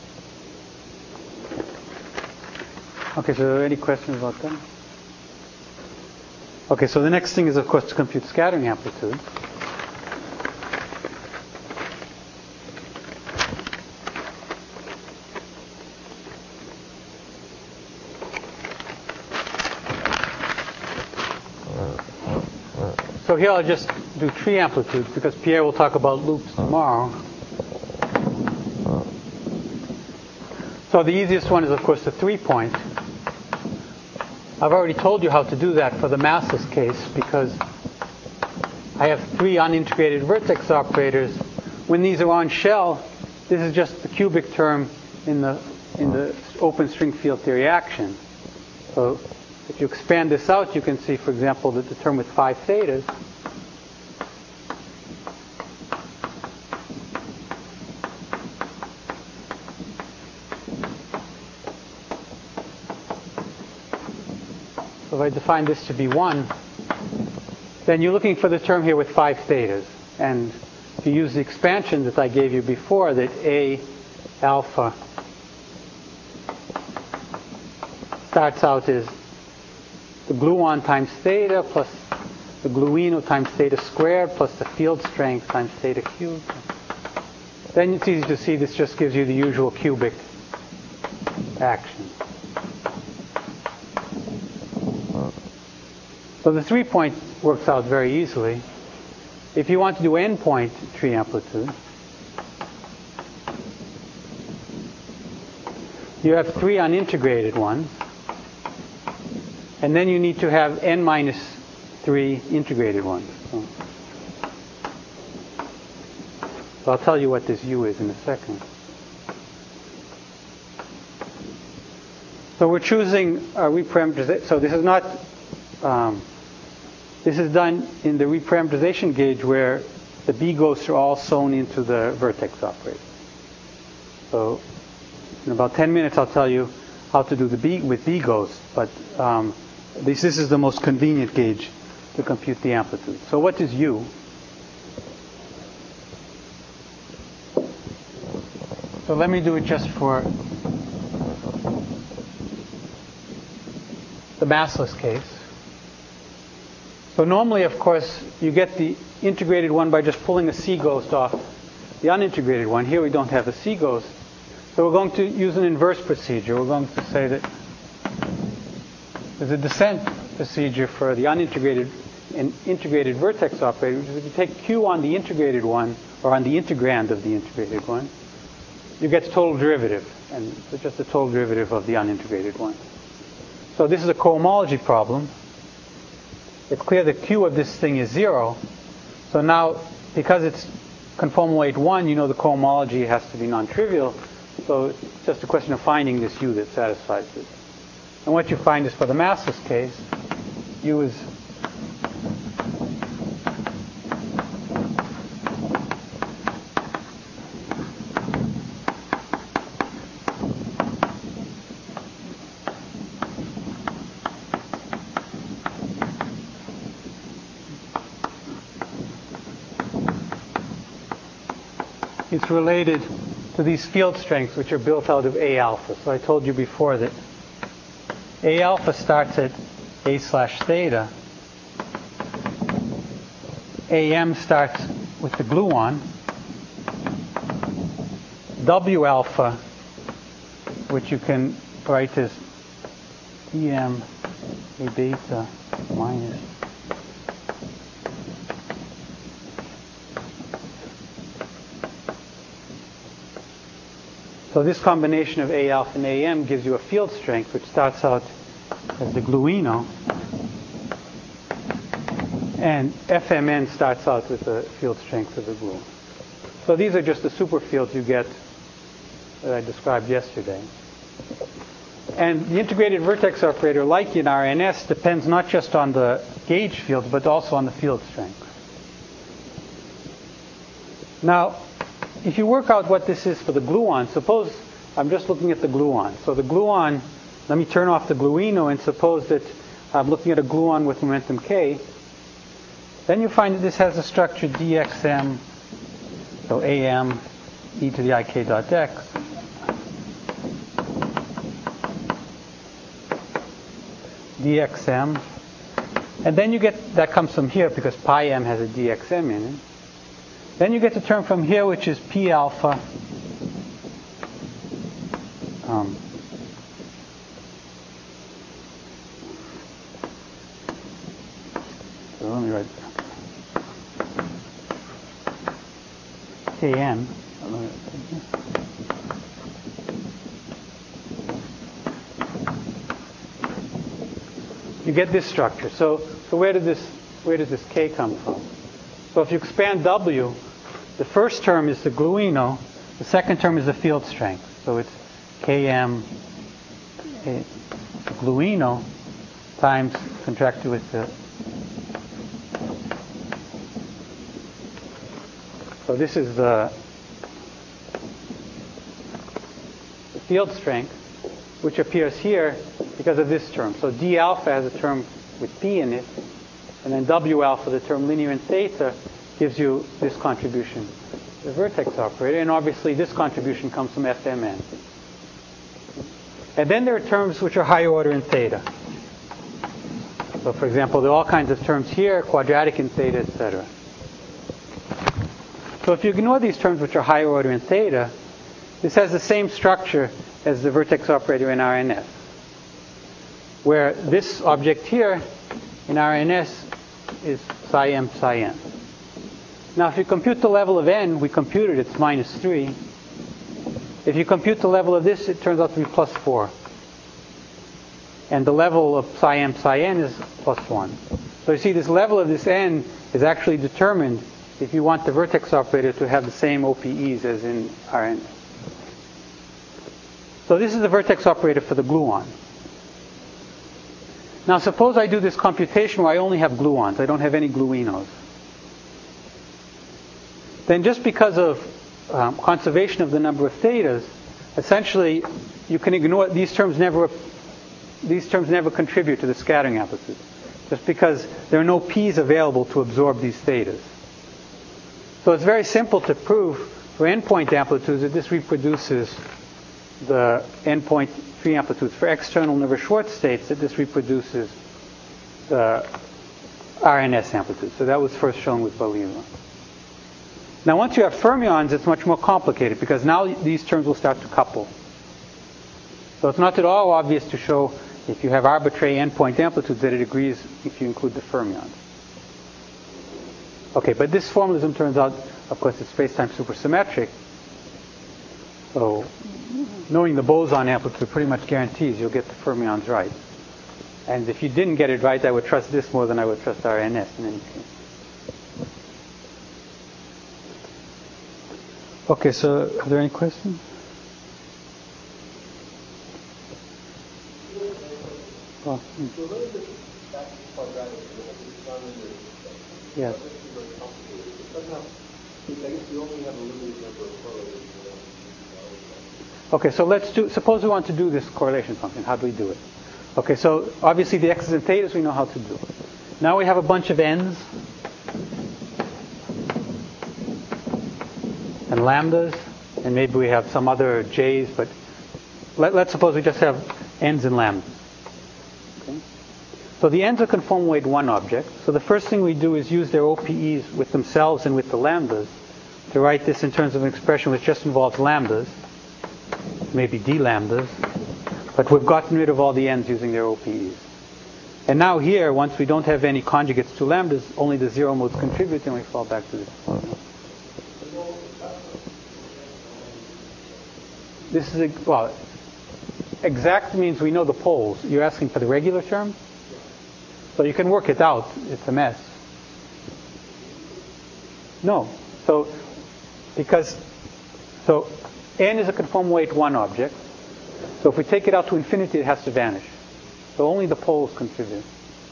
Okay, so any questions about that? Okay, so the next thing is, of course, to compute scattering amplitude. So here I'll just do tree amplitudes because Pierre will talk about loops tomorrow. So the easiest one is, of course, the three-point. I've already told you how to do that for the massless case because I have three unintegrated vertex operators. When these are on shell, this is just the cubic term in the in the open string field theory action. So if you expand this out, you can see, for example, that the term with five thetas so if I define this to be one, then you're looking for the term here with five thetas. And if you use the expansion that I gave you before, that A alpha starts out as the gluon times theta plus the gluino times theta squared plus the field strength times theta cubed. Then it's easy to see this just gives you the usual cubic action. So the three-point works out very easily. If you want to do n-point tree amplitude, you have three unintegrated ones. And then you need to have n minus three integrated ones. So, so I'll tell you what this u is in a second. So we're choosing a reparameterization. So this is not, um, this is done in the reparameterization gauge where the B ghosts are all sewn into the vertex operator. So in about ten minutes I'll tell you how to do the B with B ghosts, but um, this, this is the most convenient gauge to compute the amplitude. So what is U? So let me do it just for the massless case. So normally, of course, you get the integrated one by just pulling a C ghost off the unintegrated one. Here we don't have a C ghost. So we're going to use an inverse procedure. We're going to say that there's a descent procedure for the unintegrated and integrated vertex operator, which is if you take Q on the integrated one, or on the integrand of the integrated one, you get the total derivative, and it's just the total derivative of the unintegrated one. So this is a cohomology problem. It's clear that Q of this thing is zero. So now, because it's conformal weight one, you know the cohomology has to be non-trivial. So it's just a question of finding this U that satisfies this. And what you find is for the massless case, U is it's related to these field strengths which are built out of A alpha. So I told you before that A alpha starts at A slash theta. A M starts with the gluon. W alpha, which you can write as D M A beta minus So this combination of A alpha and A M gives you a field strength which starts out as the gluino, and F M N starts out with the field strength of the glue. So these are just the superfields you get that I described yesterday. And the integrated vertex operator, like in R N S, depends not just on the gauge fields but also on the field strength. Now, if you work out what this is for the gluon, suppose I'm just looking at the gluon. So the gluon, let me turn off the gluino and suppose that I'm looking at a gluon with momentum k. Then you find that this has a structure D X M, so A M e to the I k dot x. D X M. And then you get, that comes from here because pi m has a D X M in it. Then you get the term from here, which is P alpha. Um, so let me write K N. You get this structure. So, so where did this, where does this K come from? So if you expand W, the first term is the gluino, the second term is the field strength. So it's Km gluino times contracted with the. So this is the, the field strength, which appears here because of this term. So D alpha has a term with P in it, and then W alpha, the term linear in theta, gives you this contribution, the vertex operator, and obviously this contribution comes from F M N. And then there are terms which are higher order in theta. So for example, there are all kinds of terms here, quadratic in theta, et cetera. So if you ignore these terms which are higher order in theta, this has the same structure as the vertex operator in R N S, where this object here in R N S is psi m psi n. Now if you compute the level of n, we computed it's minus three. If you compute the level of this, it turns out to be plus four. And the level of psi m psi n is plus one. So you see this level of this n is actually determined if you want the vertex operator to have the same O P Es as in R N S. So this is the vertex operator for the gluon. Now suppose I do this computation where I only have gluons. I don't have any gluinos. Then just because of um, conservation of the number of thetas, essentially you can ignore these terms never these terms never contribute to the scattering amplitude. just because there are no p's available to absorb these thetas. So it's very simple to prove for endpoint amplitudes that this reproduces the endpoint free amplitudes. For external Nevers-Schwarz states, that this reproduces the R N S amplitude. So that was first shown with Vallila. Now once you have fermions, it's much more complicated because now these terms will start to couple. So it's not at all obvious to show if you have arbitrary endpoint amplitudes that it agrees if you include the fermions. Okay, but this formalism turns out, of course, it's space-time supersymmetric. So knowing the boson amplitude pretty much guarantees you'll get the fermions right. And if you didn't get it right, I would trust this more than I would trust R N S in any case. Okay, so are there any questions? Oh, hmm. Yes. Okay, so let's do, suppose we want to do this correlation function. How do we do it? Okay, so obviously the x's and thetas we know how to do. Now we have a bunch of n's and lambdas, and maybe we have some other j's, but let, let's suppose we just have n's and lambdas. Okay? So the n's are conformal weight one objects. So the first thing we do is use their O P Es with themselves and with the lambdas to write this in terms of an expression which just involves lambdas, maybe d lambdas, but we've gotten rid of all the n's using their O P Es. And now here, once we don't have any conjugates to lambdas, only the zero modes contribute, and we fall back to this. This is, a, well, exact means we know the poles. You're asking for the regular term? So you can work it out. It's a mess. No. So, because, so n is a conformal weight one object. So if we take it out to infinity, it has to vanish. So only the poles contribute.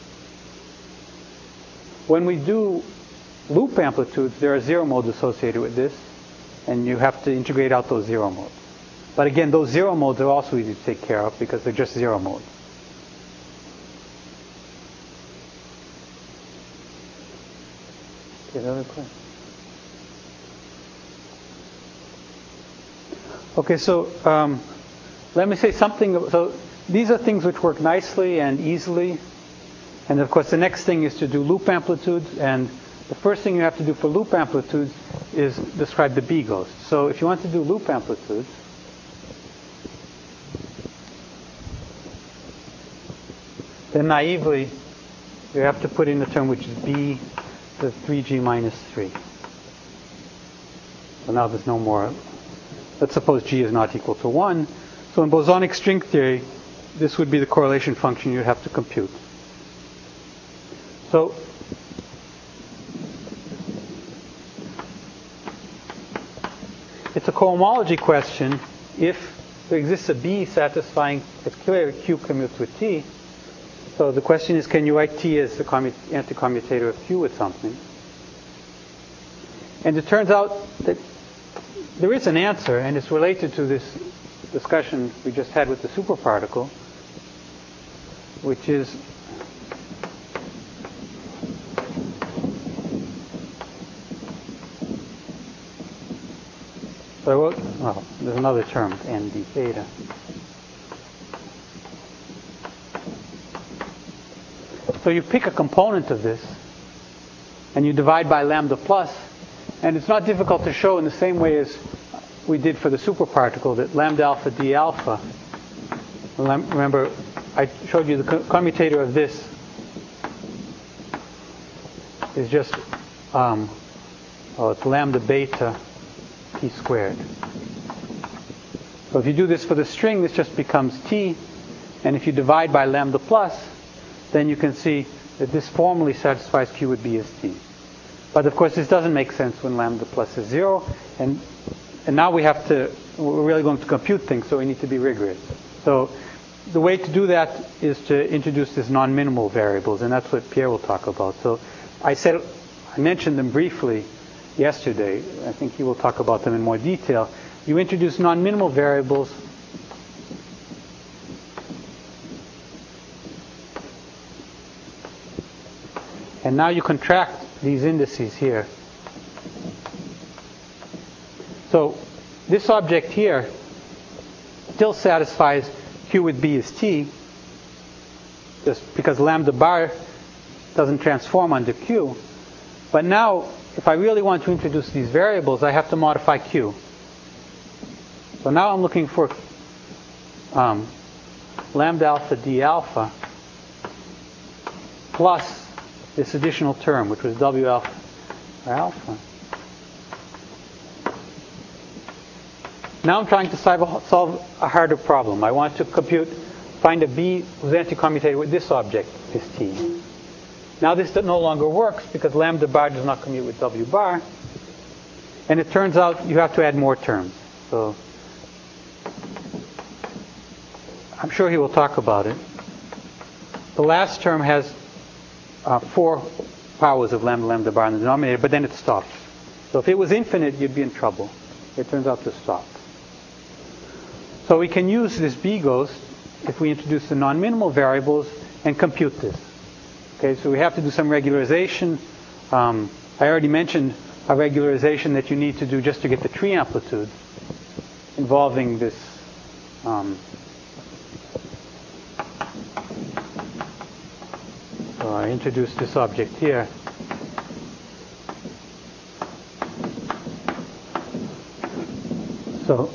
When we do loop amplitudes, there are zero modes associated with this, and you have to integrate out those zero modes. But again, those zero modes are also easy to take care of because they're just zero modes. Okay, another question? Okay, so um, let me say something. So these are things which work nicely and easily. And of course, the next thing is to do loop amplitudes. And the first thing you have to do for loop amplitudes is describe the B ghost. So if you want to do loop amplitudes, then naively, you have to put in a term which is B to three G minus three. So now there's no more. Let's suppose G is not equal to one. So in bosonic string theory, this would be the correlation function you'd have to compute. So it's a cohomology question if there exists a B satisfying, it's clear Q commutes with T. So the question is, can you write T as the anticommutator of Q with something? And it turns out that there is an answer, and it's related to this discussion we just had with the superparticle, which is so I wrote, well, there's another term, N d theta. So you pick a component of this, and you divide by lambda plus, and it's not difficult to show in the same way as we did for the superparticle that lambda alpha d alpha. Remember, I showed you the commutator of this is just, um, oh, it's lambda beta t squared. So if you do this for the string, this just becomes t, and if you divide by lambda plus, then you can see that this formally satisfies Q with B as T. But of course, this doesn't make sense when lambda plus is zero, and and now we have to, we're really going to compute things, so we need to be rigorous. So the way to do that is to introduce these non-minimal variables, and that's what Pierre will talk about. So I said, I mentioned them briefly yesterday. I think he will talk about them in more detail. You introduce non-minimal variables And now you contract these indices here. So this object here still satisfies Q with B is T, just because lambda bar doesn't transform under Q. But now, if I really want to introduce these variables, I have to modify Q. So now I'm looking for um, lambda alpha d alpha plus this additional term, which was W alpha or alpha. Now I'm trying to solve a harder problem. I want to compute, find a B whose anti-commutator with this object is T. Now this no longer works because lambda bar does not commute with W bar. And it turns out you have to add more terms. So I'm sure he will talk about it. The last term has uh, four powers of lambda lambda bar in the denominator, but then it stops. So if it was infinite, you'd be in trouble. It turns out to stop. So we can use this B ghost if we introduce the non-minimal variables and compute this. Okay, so we have to do some regularization. Um, I already mentioned a regularization that you need to do just to get the tree amplitude involving this um, so I introduced this object here. So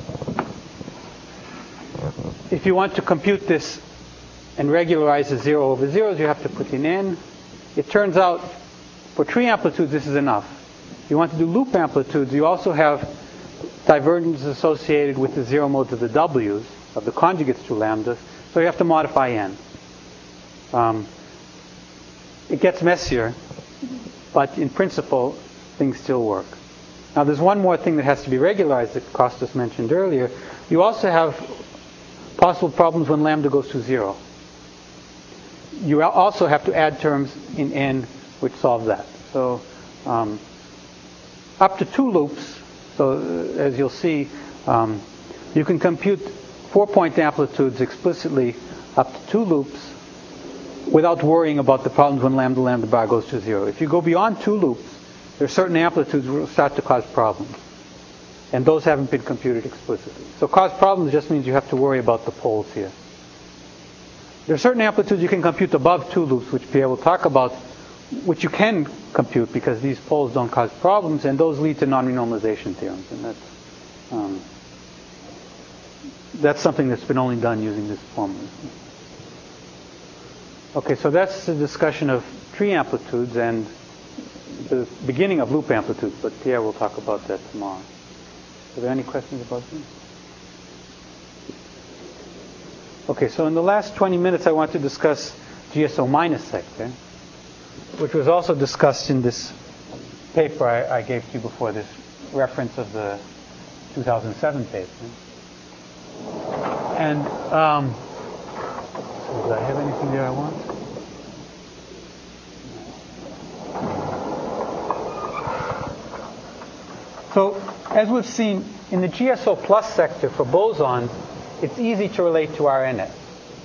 if you want to compute this and regularize the zero over zeros, you have to put in n. It turns out for tree amplitudes, this is enough. If you want to do loop amplitudes, you also have divergence associated with the zero modes of the w's, of the conjugates to lambdas, so you have to modify n. Um, it gets messier, but in principle, things still work. Now there's one more thing that has to be regularized that Kostas mentioned earlier. You also have possible problems when lambda goes to zero. You also have to add terms in n which solve that. So um, up to two loops, so uh, as you'll see, um, you can compute four-point amplitudes explicitly up to two loops without worrying about the problems when lambda lambda bar goes to zero. If you go beyond two loops, there are certain amplitudes that will start to cause problems. And those haven't been computed explicitly. So cause problems just means you have to worry about the poles here. There are certain amplitudes you can compute above two loops, which Pierre will talk about, which you can compute because these poles don't cause problems, and those lead to non-renormalization theorems. And that's, um, that's something that's been only done using this formula. Okay, so that's the discussion of tree amplitudes and the beginning of loop amplitudes, but Pierre will talk about that tomorrow. Are there any questions about this? Okay, so in the last twenty minutes I want to discuss G S O minus sector, which was also discussed in this paper I, I gave to you before, this reference of the two thousand seven paper. And um, so did I have anything there I want? So, as we've seen, in the G S O plus sector for bosons, it's easy to relate to R N S.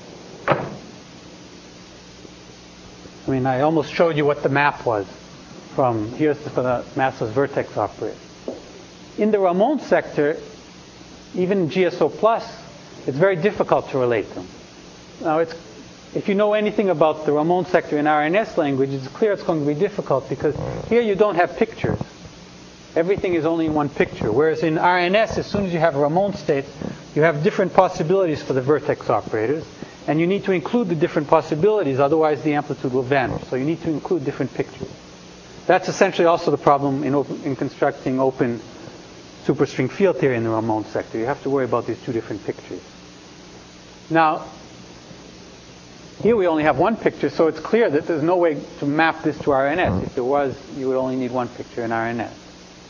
I mean, I almost showed you what the map was from here's the, for the massless vertex operator. In the Ramon sector, even in G S O plus, it's very difficult to relate them. Now, it's, if you know anything about the Ramon sector in R N S language, it's clear it's going to be difficult because here you don't have pictures. Everything is only in one picture. Whereas in R N S, as soon as you have Ramon states, you have different possibilities for the vertex operators. And you need to include the different possibilities, otherwise the amplitude will vanish. So you need to include different pictures. That's essentially also the problem in, open, in constructing open superstring field theory in the Ramon sector. You have to worry about these two different pictures. Now, here we only have one picture, so it's clear that there's no way to map this to R N S. If there was, you would only need one picture in R N S.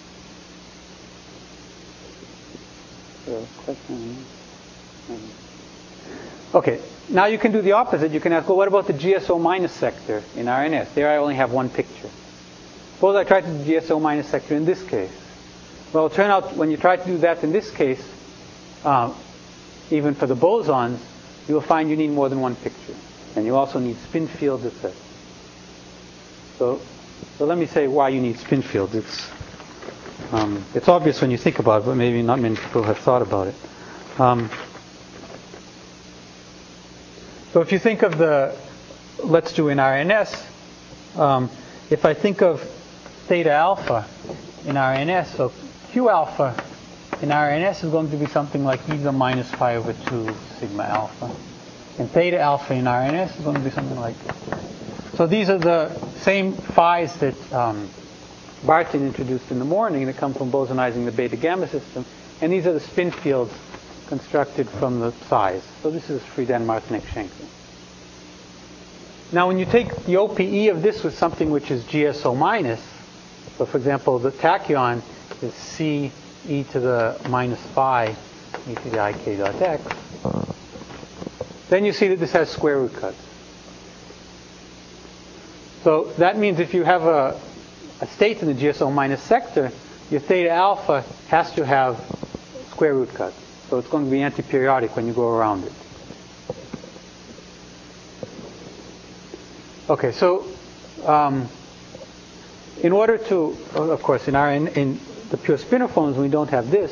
Okay, now you can do the opposite. You can ask, well, what about the G S O minus sector in R N S? There I only have one picture. Suppose I tried to do G S O minus sector in this case. Well, it'll turn out when you try to do that in this case, uh, even for the bosons, you'll find you need more than one picture. And you also need spin fields, et cetera. So, so let me say why you need spin fields. It's um, it's obvious when you think about it, but maybe not many people have thought about it. Um, so if you think of the, let's do in R N S, um, if I think of theta alpha in R N S, so Q alpha in R N S is going to be something like e to the minus pi over two sigma alpha. And theta alpha in R N S is going to be something like this. So these are the same phi's that um, Barton introduced in the morning that come from bosonizing the beta gamma system. And these are the spin fields constructed from the psi's. So this is Friedan-Martinek-Schenker. Now when you take the O P E of this with something which is G S O minus, so for example the tachyon is C e to the minus phi e to the ik dot x, then you see that this has square root cuts. So that means if you have a, a state in the G S O minus sector, your theta alpha has to have square root cuts. So it's going to be antiperiodic when you go around it. Okay, so um, in order to, of course, in our in, in the pure spinophones, we don't have this.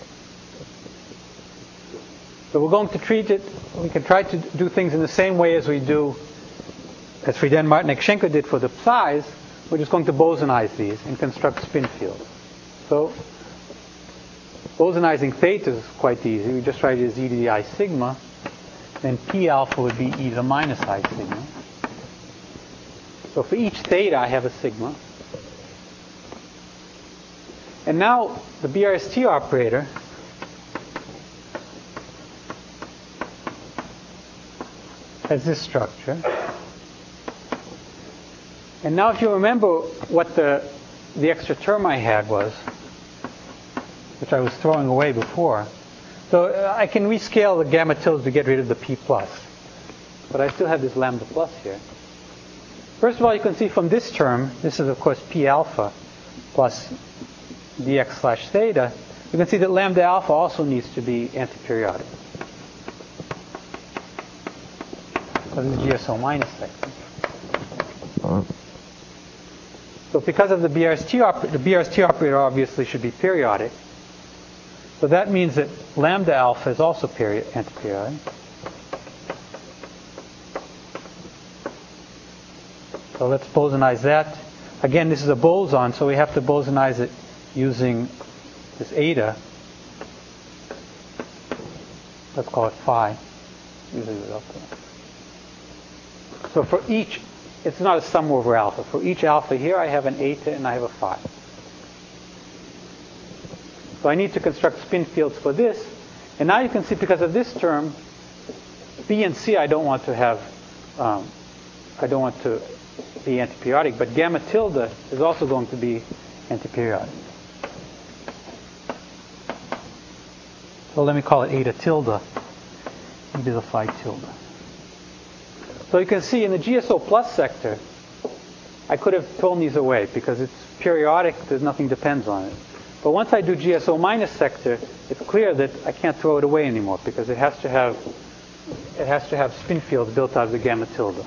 So we're going to treat it. We can try to do things in the same way as we do, as Friedan-Martinek-Schenker did for the psi's. We're just going to bosonize these and construct spin fields. So bosonizing theta is quite easy. We just write it as e to the I sigma. Then P alpha would be e to the minus I sigma. So for each theta, I have a sigma. And now the B R S T operator has this structure. And now if you remember what the, the extra term I had was, which I was throwing away before. So uh, I can rescale the gamma tilde to get rid of the P plus. But I still have this lambda plus here. First of all, you can see from this term, this is of course P alpha plus dx slash theta, you can see that lambda alpha also needs to be antiperiodic. So this is G S O minus sector. So because of the B R S T operator, the B R S T operator obviously should be periodic. So that means that lambda alpha is also peri- antiperiodic. So let's bosonize that. Again, this is a boson, so we have to bosonize it using this eta. Let's call it phi. So for each, it's not a sum over alpha. For each alpha here, I have an eta and I have a phi. So I need to construct spin fields for this. And now you can see because of this term, B and C I don't want to have, um, I don't want to be antiperiodic, but gamma tilde is also going to be antiperiodic. So let me call it eta tilde, e to the phi tilde. So you can see in the G S O plus sector, I could have thrown these away because it's periodic, there's nothing depends on it. But once I do G S O minus sector, it's clear that I can't throw it away anymore because it has to have it has to have spin fields built out of the gamma tilde.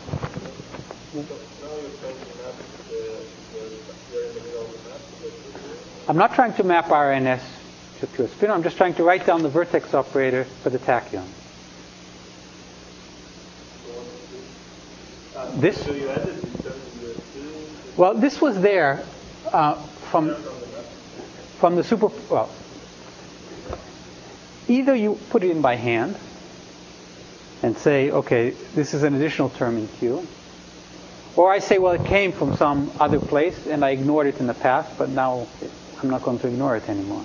I'm not trying to map R N S to pure spin. I'm just trying to write down the vertex operator for the tachyon. This? Well, this was there uh, from from the super. Well, either you put it in by hand and say, okay, this is an additional term in Q. Or I say, well, it came from some other place and I ignored it in the past, but now I'm not going to ignore it anymore.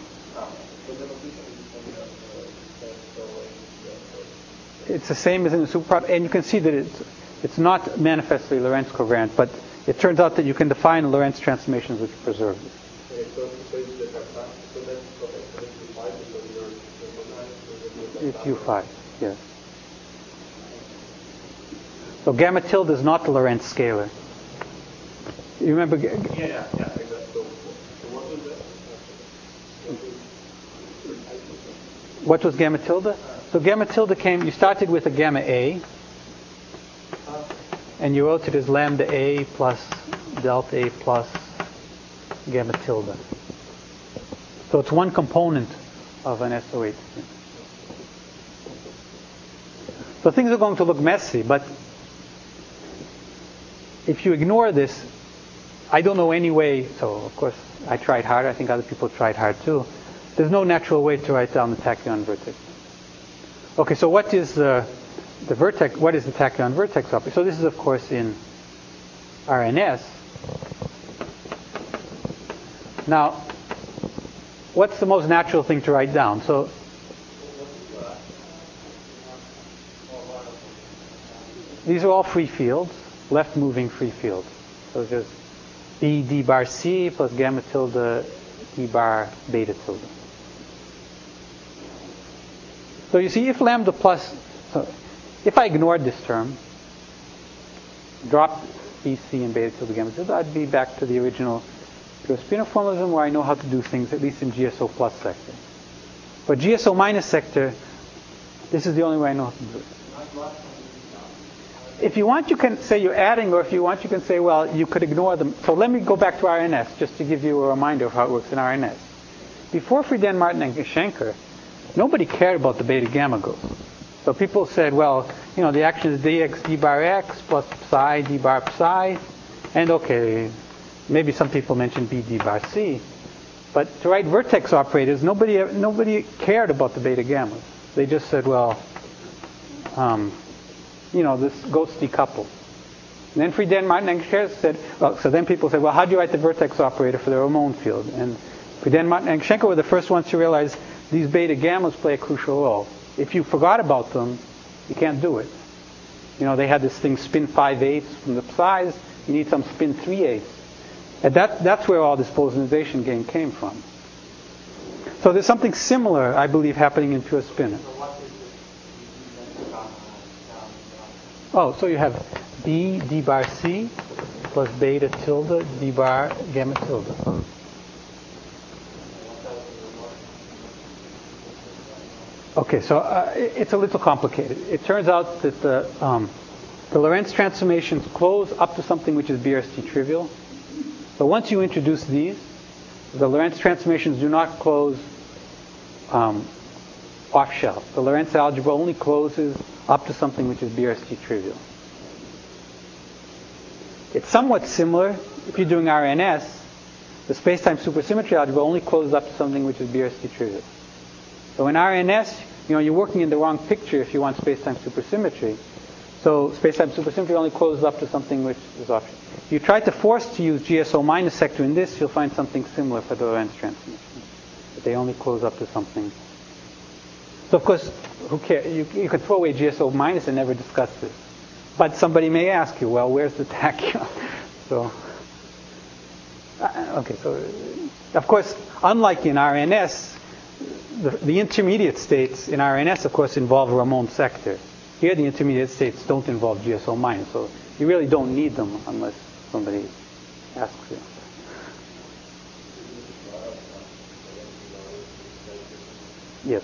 It's the same as in the superproduct, and you can see that it's, it's not manifestly Lorentz covariant, but it turns out that you can define Lorentz transformations which preserve this. It's U five, yes. So gamma tilde is not the Lorentz scalar. You remember? Yeah, yeah, yeah. Exactly. So what was that? What was gamma tilde? So gamma tilde came, you started with a gamma A, and you wrote it as lambda A plus delta A plus gamma tilde. So it's one component of an S O eight spin. So things are going to look messy, but if you ignore this, I don't know any way, so of course I tried hard, I think other people tried hard too. There's no natural way to write down the tachyon vertex. Okay, so what is the, the vertex, what is the tachyon vertex operator? So this is of course in R N S. Now, what's the most natural thing to write down? So these are all free fields, left moving free fields. So just B d bar C plus gamma tilde d bar beta tilde. So you see, if lambda plus, so if I ignored this term, dropped B C and beta tilde gamma tilde, I'd be back to the original pure spinor formalism where I know how to do things, at least in G S O plus sector. But G S O minus sector, this is the only way I know how to do it. If you want, you can say you're adding, or if you want, you can say, well, you could ignore them. So let me go back to R N S, just to give you a reminder of how it works in R N S. Before Friedan, Martin, and Schenker, nobody cared about the beta gamma group. So people said, well, you know, the action is dx d bar x plus psi d bar psi, and okay, maybe some people mentioned b d bar c. But to write vertex operators, nobody nobody cared about the beta gammas. They just said, well, um, you know, this goes decoupled. And then Friedan, Martin, and Schenker said, well, so then people said, well, how do you write the vertex operator for the Ramon field? And Friedan, Martin, and Schenker were the first ones to realize these beta gammas play a crucial role. If you forgot about them, you can't do it. You know, they had this thing spin five eighths from the psi's. You need some spin three eighths. And that, that's where all this Bosenization game came from. So there's something similar, I believe, happening in pure spinor. Oh, so you have B d bar C plus beta tilde d bar gamma tilde. Okay, so uh, it's a little complicated. It turns out that the, um, the Lorentz transformations close up to something which is B R S T trivial. But once you introduce these, the Lorentz transformations do not close um, off shelf. The Lorentz algebra only closes up to something which is B R S T trivial. It's somewhat similar if you're doing R N S. The space-time supersymmetry algebra only closes up to something which is B R S T trivial. So in R N S, you know, you're working in the wrong picture if you want space-time supersymmetry. So space-time supersymmetry only closes up to something which is off. If you try to force to use G S O minus sector in this, you'll find something similar for the Lorentz transformation. But they only close up to something. So of course, who cares? You, you could throw away G S O minus and never discuss this. But somebody may ask you, well, where's the tachyon? So, uh, okay, so of course, unlike in R N S, the, the intermediate states in R N S, of course, involve Ramon sector. Here, the intermediate states don't involve G S O minus, so you really don't need them unless somebody asks you. Yes.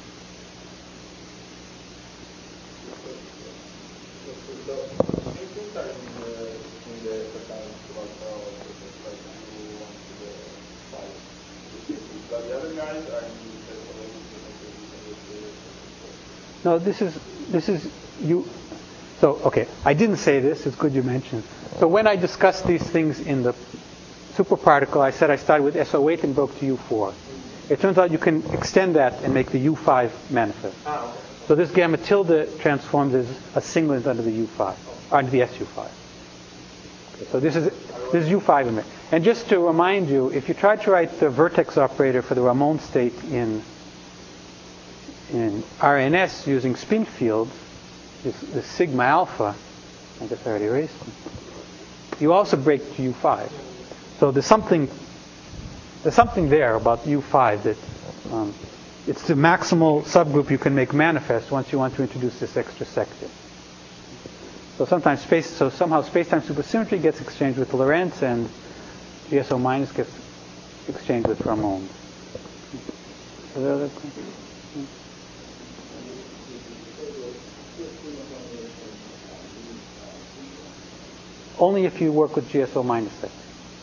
No, this is this is you. So okay, I didn't say this. It's good you mentioned. So when I discussed these things in the superparticle, I said I started with S O eight and broke to U four. It turns out you can extend that and make the U five manifest. Ah, okay. So this gamma tilde transforms as a singlet under the U five, or under the S U five. Okay, so this is this is U five in there. And just to remind you, if you try to write the vertex operator for the Ramon state in in R N S using spin fields, this, this sigma alpha, I guess I already erased them, you also break to U five. So there's something there's something there about U five that um, it's the maximal subgroup you can make manifest once you want to introduce this extra sector. So sometimes space, so somehow space-time supersymmetry gets exchanged with Lorentz, and G S O minus gets exchanged with Ramon. Are there other questions? only if you work with G S O minus sector.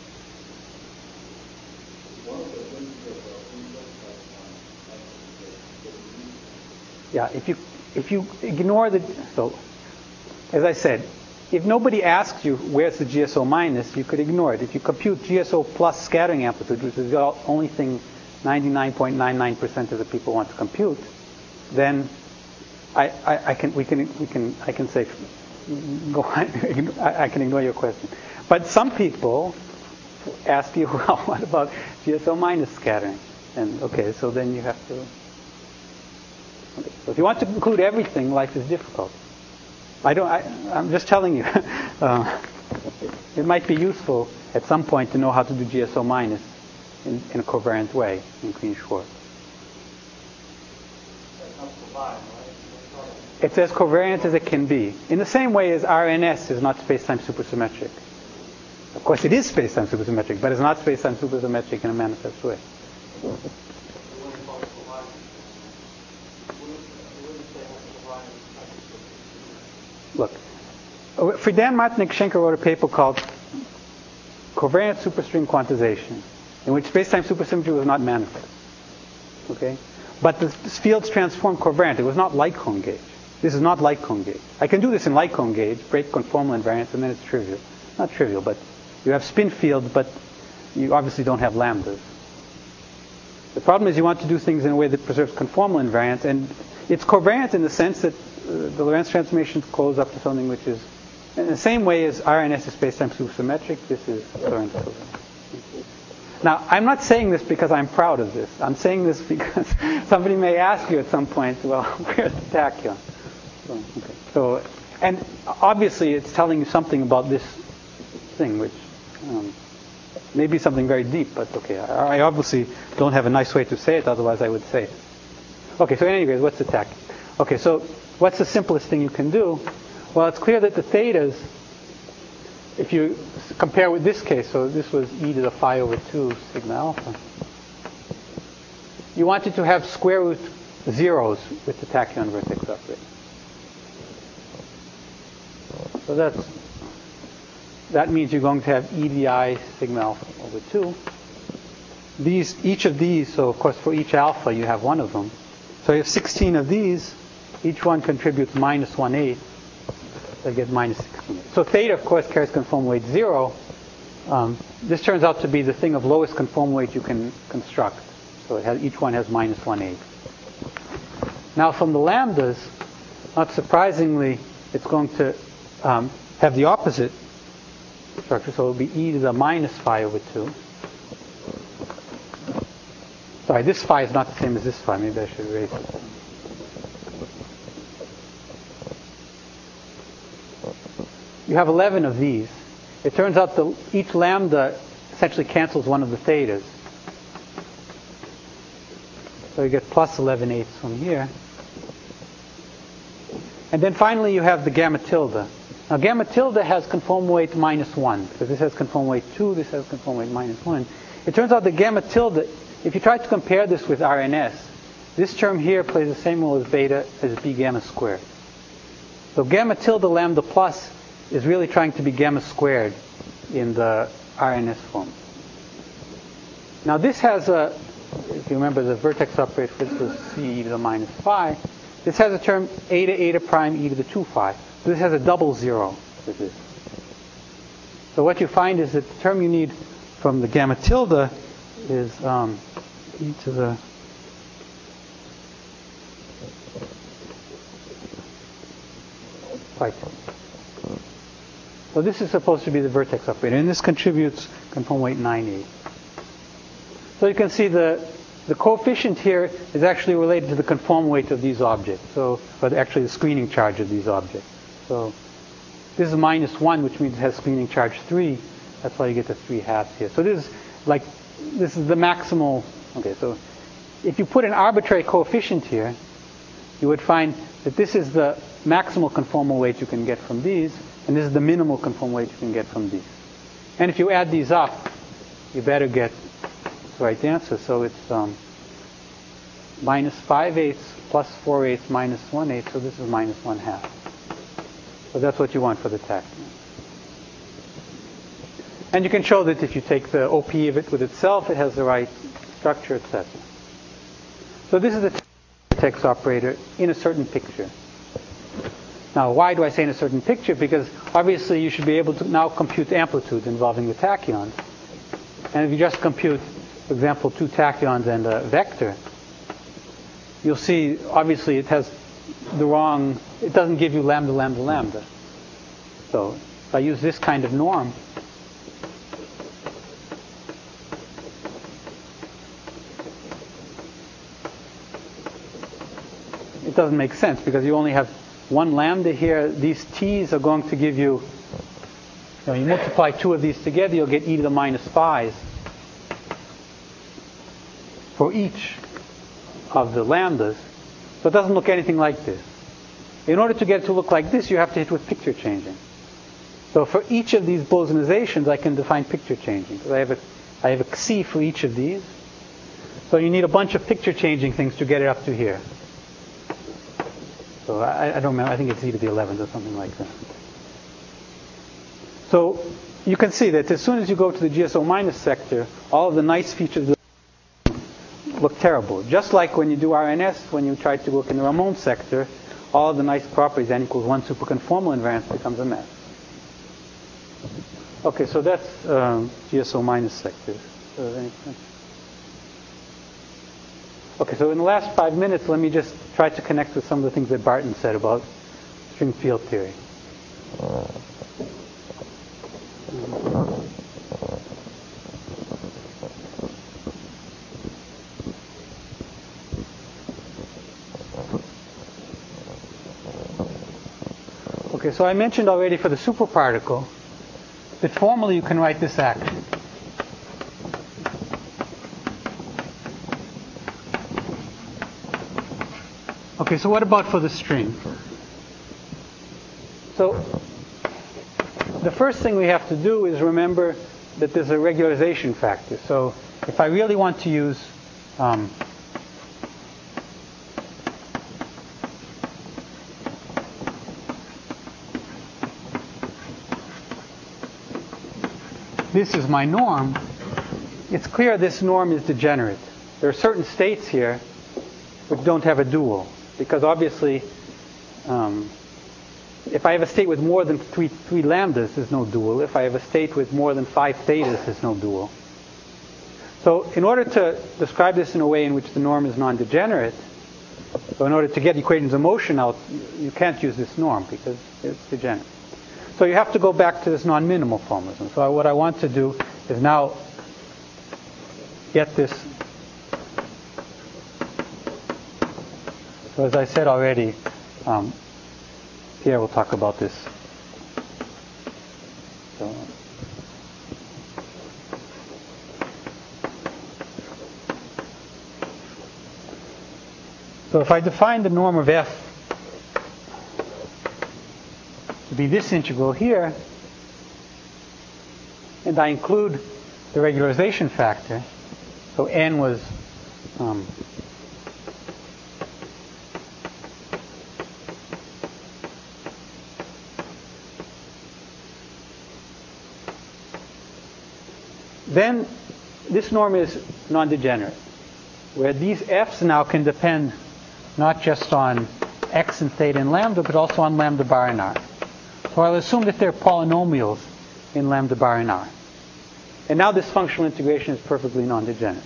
Yeah, if you if you ignore the so as I said, if nobody asks you where's the G S O minus, you could ignore it. If you compute G S O plus scattering amplitude, which is the only thing ninety-nine point nine nine percent of the people want to compute, then I, I, I can we can we can I can say go on, I, I can ignore your question. But some people ask you, well, what about G S O minus scattering? And okay, so then you have to. Okay, so if you want to include everything, life is difficult. I don't. I, I'm just telling you. uh, it might be useful at some point to know how to do G S O minus in, in a covariant way in Green-Schwarz. It's as covariant as it can be. In the same way as R N S is not space-time supersymmetric. Of course, it is space-time supersymmetric, but it's not space-time supersymmetric in a manifest way. Look, Friedan, Martinek, Schenker wrote a paper called Covariant Superstring Quantization, in which space-time supersymmetry was not manifest. Okay? But the fields transformed covariant. It was not light cone gauge. This is not light cone gauge. I can do this in light cone gauge, break conformal invariance, and then it's trivial. Not trivial, but you have spin field, but you obviously don't have lambdas. The problem is you want to do things in a way that preserves conformal invariance, and it's covariant in the sense that uh, the Lorentz transformations close up to something which is, in the same way as R N S is space-time supersymmetric, this is Lorentz covariant. Now, I'm not saying this because I'm proud of this. I'm saying this because somebody may ask you at some point, well, where's the tachyon? So, okay. so, and obviously it's telling you something about this thing, which um, may be something very deep, but okay, I, I obviously don't have a nice way to say it, otherwise I would say it. Okay, so anyways, what's the tach? Okay, so what's the simplest thing you can do? Well, it's clear that the thetas, if you compare with this case, so this was e to the phi over two sigma alpha, you wanted to have square root zeros with the tachyon vertex upright. So that's, that means you're going to have e to the I sigma alpha over two. These, each of these, so of course for each alpha you have one of them. So you have sixteen of these, each one contributes minus one eighth. So you get minus sixteen. So theta, of course, carries conformal weight zero. Um, this turns out to be the thing of lowest conformal weight you can construct. So it has, each one has minus one eighth. Now from the lambdas, not surprisingly, it's going to um, have the opposite structure. So it will be e to the minus phi over two. Sorry, this phi is not the same as this phi. Maybe I should erase it. You have eleven of these. It turns out that each lambda essentially cancels one of the thetas. So you get plus eleven eighths from here. And then finally you have the gamma tilde. Now gamma tilde has conformal weight minus one, because this has conformal weight two, this has conformal weight minus one. It turns out the gamma tilde, if you try to compare this with R N S, this term here plays the same role as beta as b gamma squared. So gamma tilde lambda plus is really trying to be gamma squared in the R N S form. Now this has a, if you remember the vertex operator for this was c e to the minus phi, this has a term eta eta prime e to the two phi. So this has a double zero with this. So what you find is that the term you need from the gamma tilde is um, e to the phi tilde. So this is supposed to be the vertex operator, and this contributes conformal weight nine eight. So you can see the the coefficient here is actually related to the conformal weight of these objects. So, but actually the screening charge of these objects. So this is minus one, which means it has screening charge three. That's why you get the three halves here. So this is like this is the maximal. Okay, so if you put an arbitrary coefficient here, you would find that this is the maximal conformal weight you can get from these, and this is the minimal conformal weight you can get from these. And if you add these up, you better get the right answer. So it's um, minus five eighths plus four eighths minus one eighth. So this is minus one half. So that's what you want for the tachyon. And you can show that if you take the O P of it with itself, it has the right structure, et cetera. So this is the text operator in a certain picture. Now, why do I say in a certain picture? Because obviously you should be able to now compute amplitudes involving the tachyons. And if you just compute, for example, two tachyons and a vector, you'll see obviously it has the wrong, it doesn't give you lambda, lambda, lambda. So if I use this kind of norm, it doesn't make sense because you only have one lambda here. These t's are going to give you, you know, you multiply two of these together, you'll get e to the minus five for each of the lambdas. So it doesn't look anything like this. In order to get it to look like this, you have to hit with picture changing. So for each of these Bosenizations, I can define picture changing. Because I have a, I have a xi for each of these. So you need a bunch of picture changing things to get it up to here. So I, I don't remember, I think it's e to the eleventh or something like that. So you can see that as soon as you go to the G S O minus sector, all of the nice features look terrible. Just like when you do R N S, when you try to look in the Ramon sector, all of the nice properties, n equals one superconformal invariance, becomes a mess. Okay, so that's um, G S O minus sectors. Uh, Okay, so in the last five minutes, let me just try to connect with some of the things that Barton said about string field theory. Okay, so I mentioned already for the superparticle that formally you can write this action. Okay, so what about for the string? So the first thing we have to do is remember that there's a regularization factor. So if I really want to use um, this is my norm, it's clear this norm is degenerate. There are certain states here which don't have a dual. Because obviously, um, if I have a state with more than three, three lambdas, there's no dual. If I have a state with more than five thetas, there's no dual. So in order to describe this in a way in which the norm is non-degenerate, so in order to get equations of motion out, you can't use this norm because it's degenerate. So you have to go back to this non-minimal formalism. So what I want to do is now get this. So as I said already, um, Pierre will talk about this. So, so if I define the norm of f to be this integral here, and I include the regularization factor, so n was um, then this norm is non-degenerate, where these f's now can depend not just on x and theta and lambda, but also on lambda bar and r. So I'll assume that they're polynomials in lambda bar and r. And now this functional integration is perfectly non-degenerate.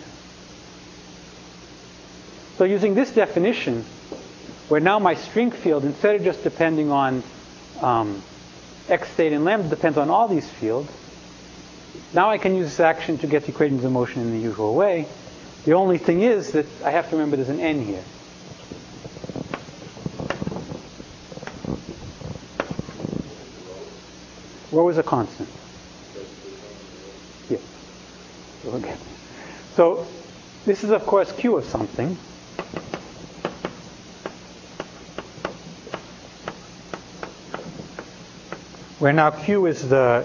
So using this definition, where now my string field, instead of just depending on um, x, theta, and lambda, depends on all these fields, now I can use this action to get equations of motion in the usual way. The only thing is that I have to remember there's an n here. Rho is a constant. Yeah. Okay. So this is, of course, Q of something. Where now Q is the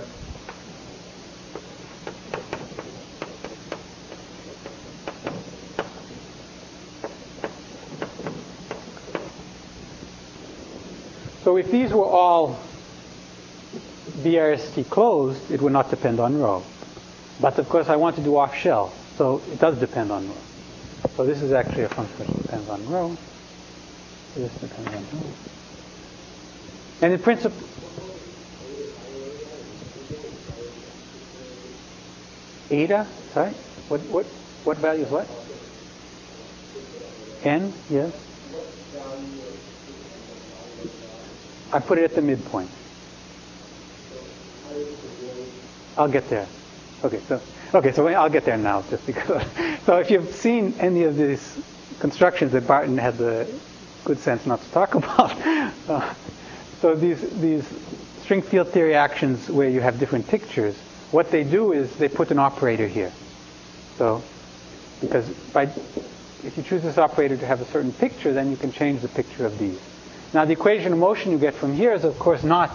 So if these were all B R S T closed, it would not depend on rho. But of course I want to do off shell, so it does depend on rho. So this is actually a function which depends on rho. So this depends on rho. And in principle, eta, sorry? What what what value is what? N, yes. I put it at the midpoint. I'll get there. Okay, so okay, so I'll get there now, just because. So if you've seen any of these constructions that Barton had the good sense not to talk about, uh, so these these string field theory actions where you have different pictures, what they do is they put an operator here. So because by if you choose this operator to have a certain picture, then you can change the picture of these. Now the equation of motion you get from here is of course not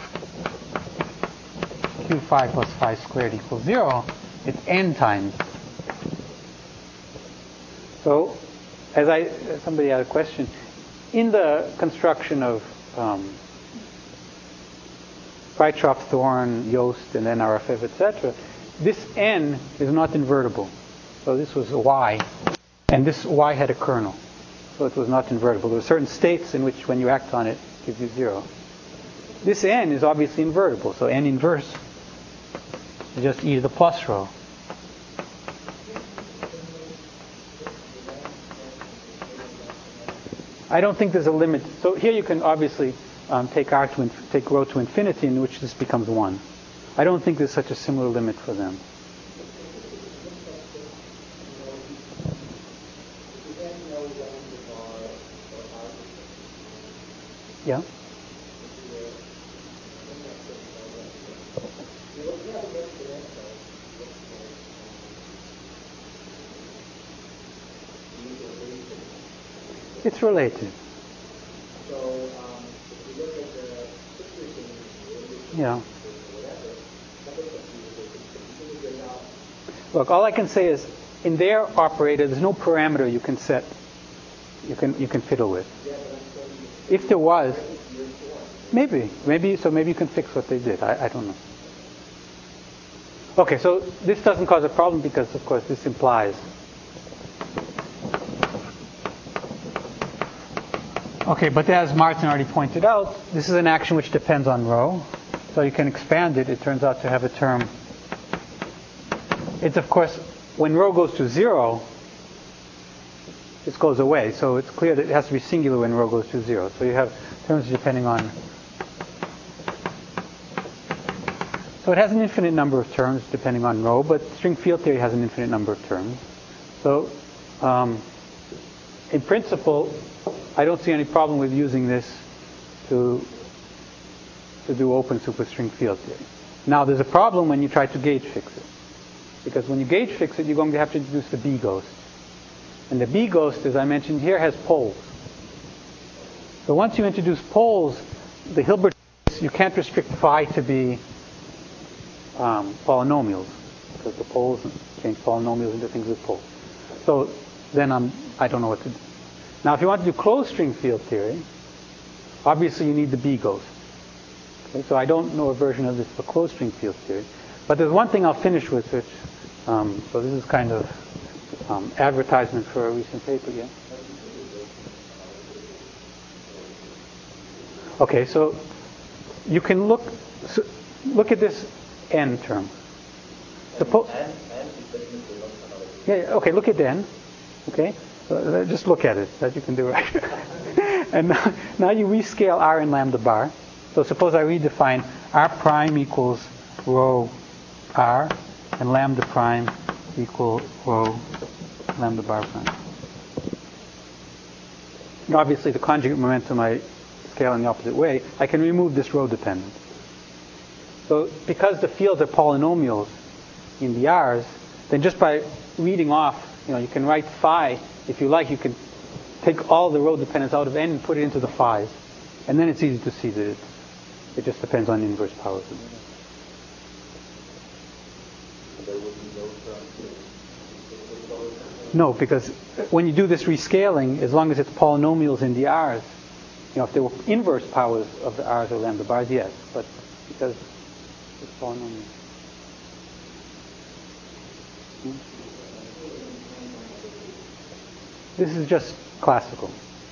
q phi plus phi squared equals zero. It's n times. So, as I somebody had a question, in the construction of um, Weitschoff, Thorne, Yost, and then R F F, et cetera, this n is not invertible. So this was a y, and this y had a kernel. So it was not invertible. There were certain states in which when you act on it, it gives you zero. This n is obviously invertible, so n inverse is just e to the plus rho. I don't think there's a limit. So here you can obviously um, take r to inf- take rho to infinity, in which this becomes one. I don't think there's such a similar limit for them. Yeah. It's related. So, um, if you look at the pictures in Yeah. whatever, Look, all I can say is, in their operator, there's no parameter you can set, you can you can fiddle with. If there was, maybe, maybe, so maybe you can fix what they did. I, I don't know. Okay, so this doesn't cause a problem because, of course, this implies. Okay, but as Martin already pointed out, this is an action which depends on rho. So you can expand it. It turns out to have a term. It's, of course, when rho goes to zero, this goes away. So it's clear that it has to be singular when rho goes to zero. So you have terms depending on. So it has an infinite number of terms depending on rho, but string field theory has an infinite number of terms. So um, in principle, I don't see any problem with using this to to do open superstring field theory. Now there's a problem when you try to gauge fix it. Because when you gauge fix it, you're going to have to introduce the B ghost. And the B ghost, as I mentioned here, has poles. So once you introduce poles, the Hilbert, you can't restrict phi to be um, polynomials. Because the poles change polynomials into things with poles. So then I'm, I don't know what to do. Now if you want to do closed string field theory, obviously you need the B ghost. Okay, so I don't know a version of this for closed string field theory. But there's one thing I'll finish with, which, um, so this is kind of um, advertisement for a recent paper, yeah? Okay, so you can look, so look at this n term. Suppo- yeah, yeah, okay, look at n. Okay, so just look at it. That you can do right. And now, now you rescale r in lambda bar. So suppose I redefine r prime equals rho r and lambda prime equal rho lambda bar prime. And obviously the conjugate momentum I scale in the opposite way. I can remove this rho dependence. So because the fields are polynomials in the r's, then just by reading off, you know, you can write phi, if you like, you can take all the rho dependence out of n and put it into the phi's. And then it's easy to see that it's, it just depends on inverse powers. No, because when you do this rescaling, as long as it's polynomials in the r's, you know, if there were inverse powers of the r's or lambda bars, yes. But because it's polynomial. This is just classical.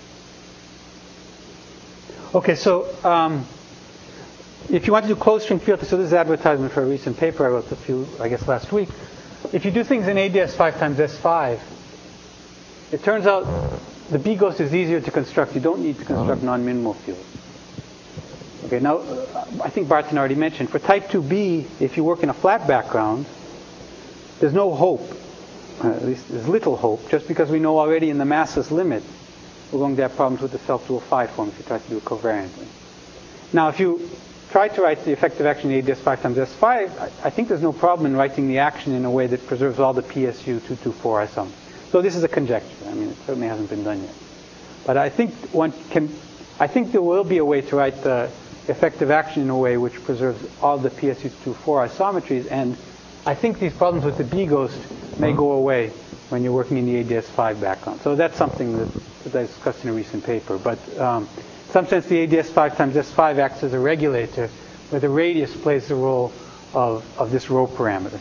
Okay, so um, if you want to do closed string field, so this is advertisement for a recent paper I wrote a few, I guess, last week. If you do things in A D S five times S five, it turns out the B ghost is easier to construct. You don't need to construct non-minimal fields. Okay, now, I think Barton already mentioned, for type two B, if you work in a flat background, there's no hope, uh, at least there's little hope, just because we know already in the massless limit, we're going to have problems with the self-dual phi form if you try to do it covariantly. Now, if you try to write the effective action in A D S five times S five, I, I think there's no problem in writing the action in a way that preserves all the P S U two twenty-four isoms. So this is a conjecture. I mean, it certainly hasn't been done yet. But I think one can, I think there will be a way to write the effective action in a way which preserves all the P S U two twenty-four isometries, and I think these problems with the B ghost may go away when you're working in the A D S five background. So that's something that, that I discussed in a recent paper. But um, in some sense, the A D S five times S five acts as a regulator, where the radius plays the role of, of this rho parameter.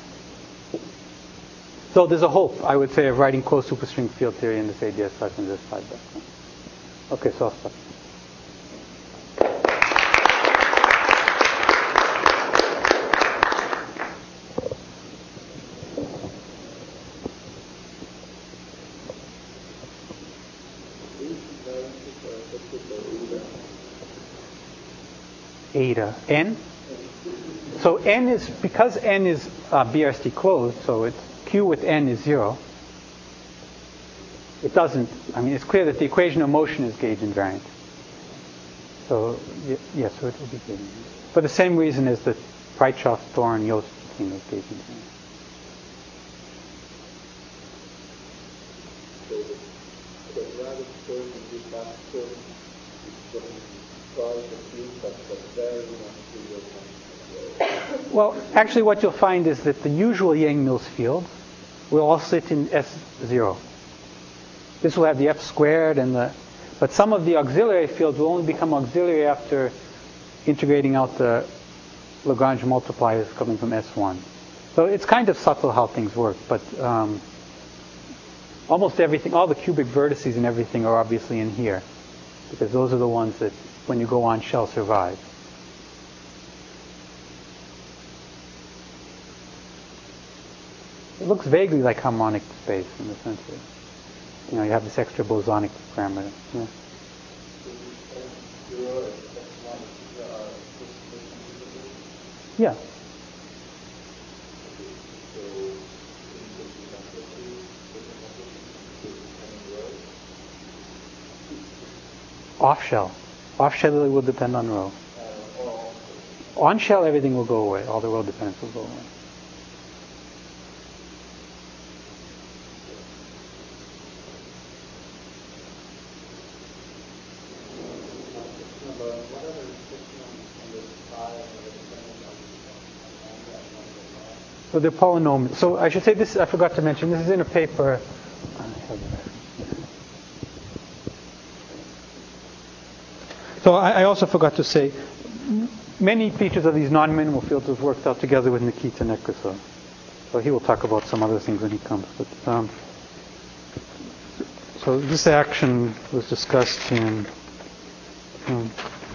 So there's a hope, I would say, of writing closed superstring field theory in this A D S five times S five background. Okay, so I'll stop. Eta. N? So N is, because N is uh, B R S T closed, so it's Q with N is zero. It doesn't, I mean, it's clear that the equation of motion is gauge invariant. So, yes, yeah, so it will be gauge invariant. For the same reason as the Brightshoff, Thorne, Yost thing is gauge invariant. Well, actually what you'll find is that the usual Yang-Mills fields will all sit in S zero. This will have the F squared and the, but some of the auxiliary fields will only become auxiliary after integrating out the Lagrange multipliers coming from S one. So it's kind of subtle how things work, but um, almost everything, all the cubic vertices and everything are obviously in here, because those are the ones that, when you go on, shall survive. It looks vaguely like harmonic space in the sense that, you know, you have this extra bosonic parameter. Yeah. Yeah. Off shell. Off shell will depend on rho. On shell, everything will go away. All the rho dependence will go away. So they're polynomial. So I should say this, I forgot to mention, this is in a paper. So I, I also forgot to say, many features of these non-minimal fields have worked out together with Nikita Nekrasov. So he will talk about some other things when he comes. But, um, so this action was discussed in... Um,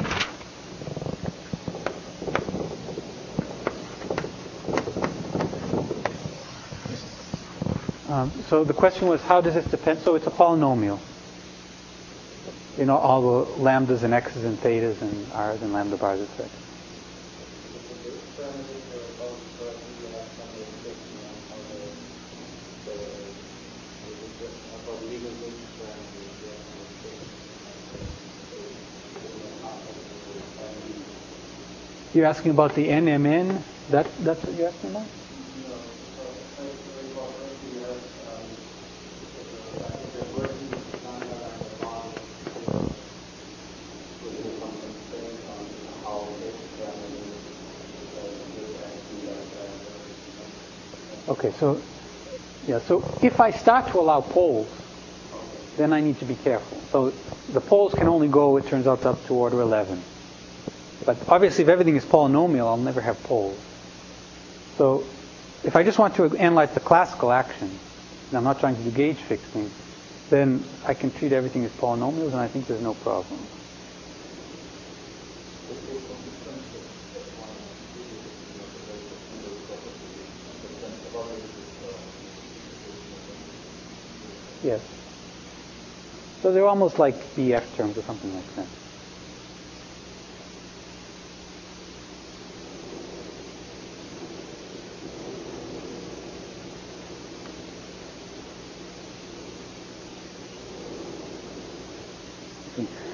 Um, so the question was, how does this depend? So it's a polynomial. You know, all the lambdas and x's and thetas and r's and lambda bars, et cetera. You're asking about the N M N? That, that's what you're asking about? Okay, so, yeah, so if I start to allow poles, then I need to be careful. So the poles can only go, it turns out, up to order eleven. But obviously if everything is polynomial, I'll never have poles. So if I just want to analyze the classical action, and I'm not trying to do gauge fixing, then I can treat everything as polynomials, and I think there's no problem. Yes. So they're almost like B F terms or something like that. Okay.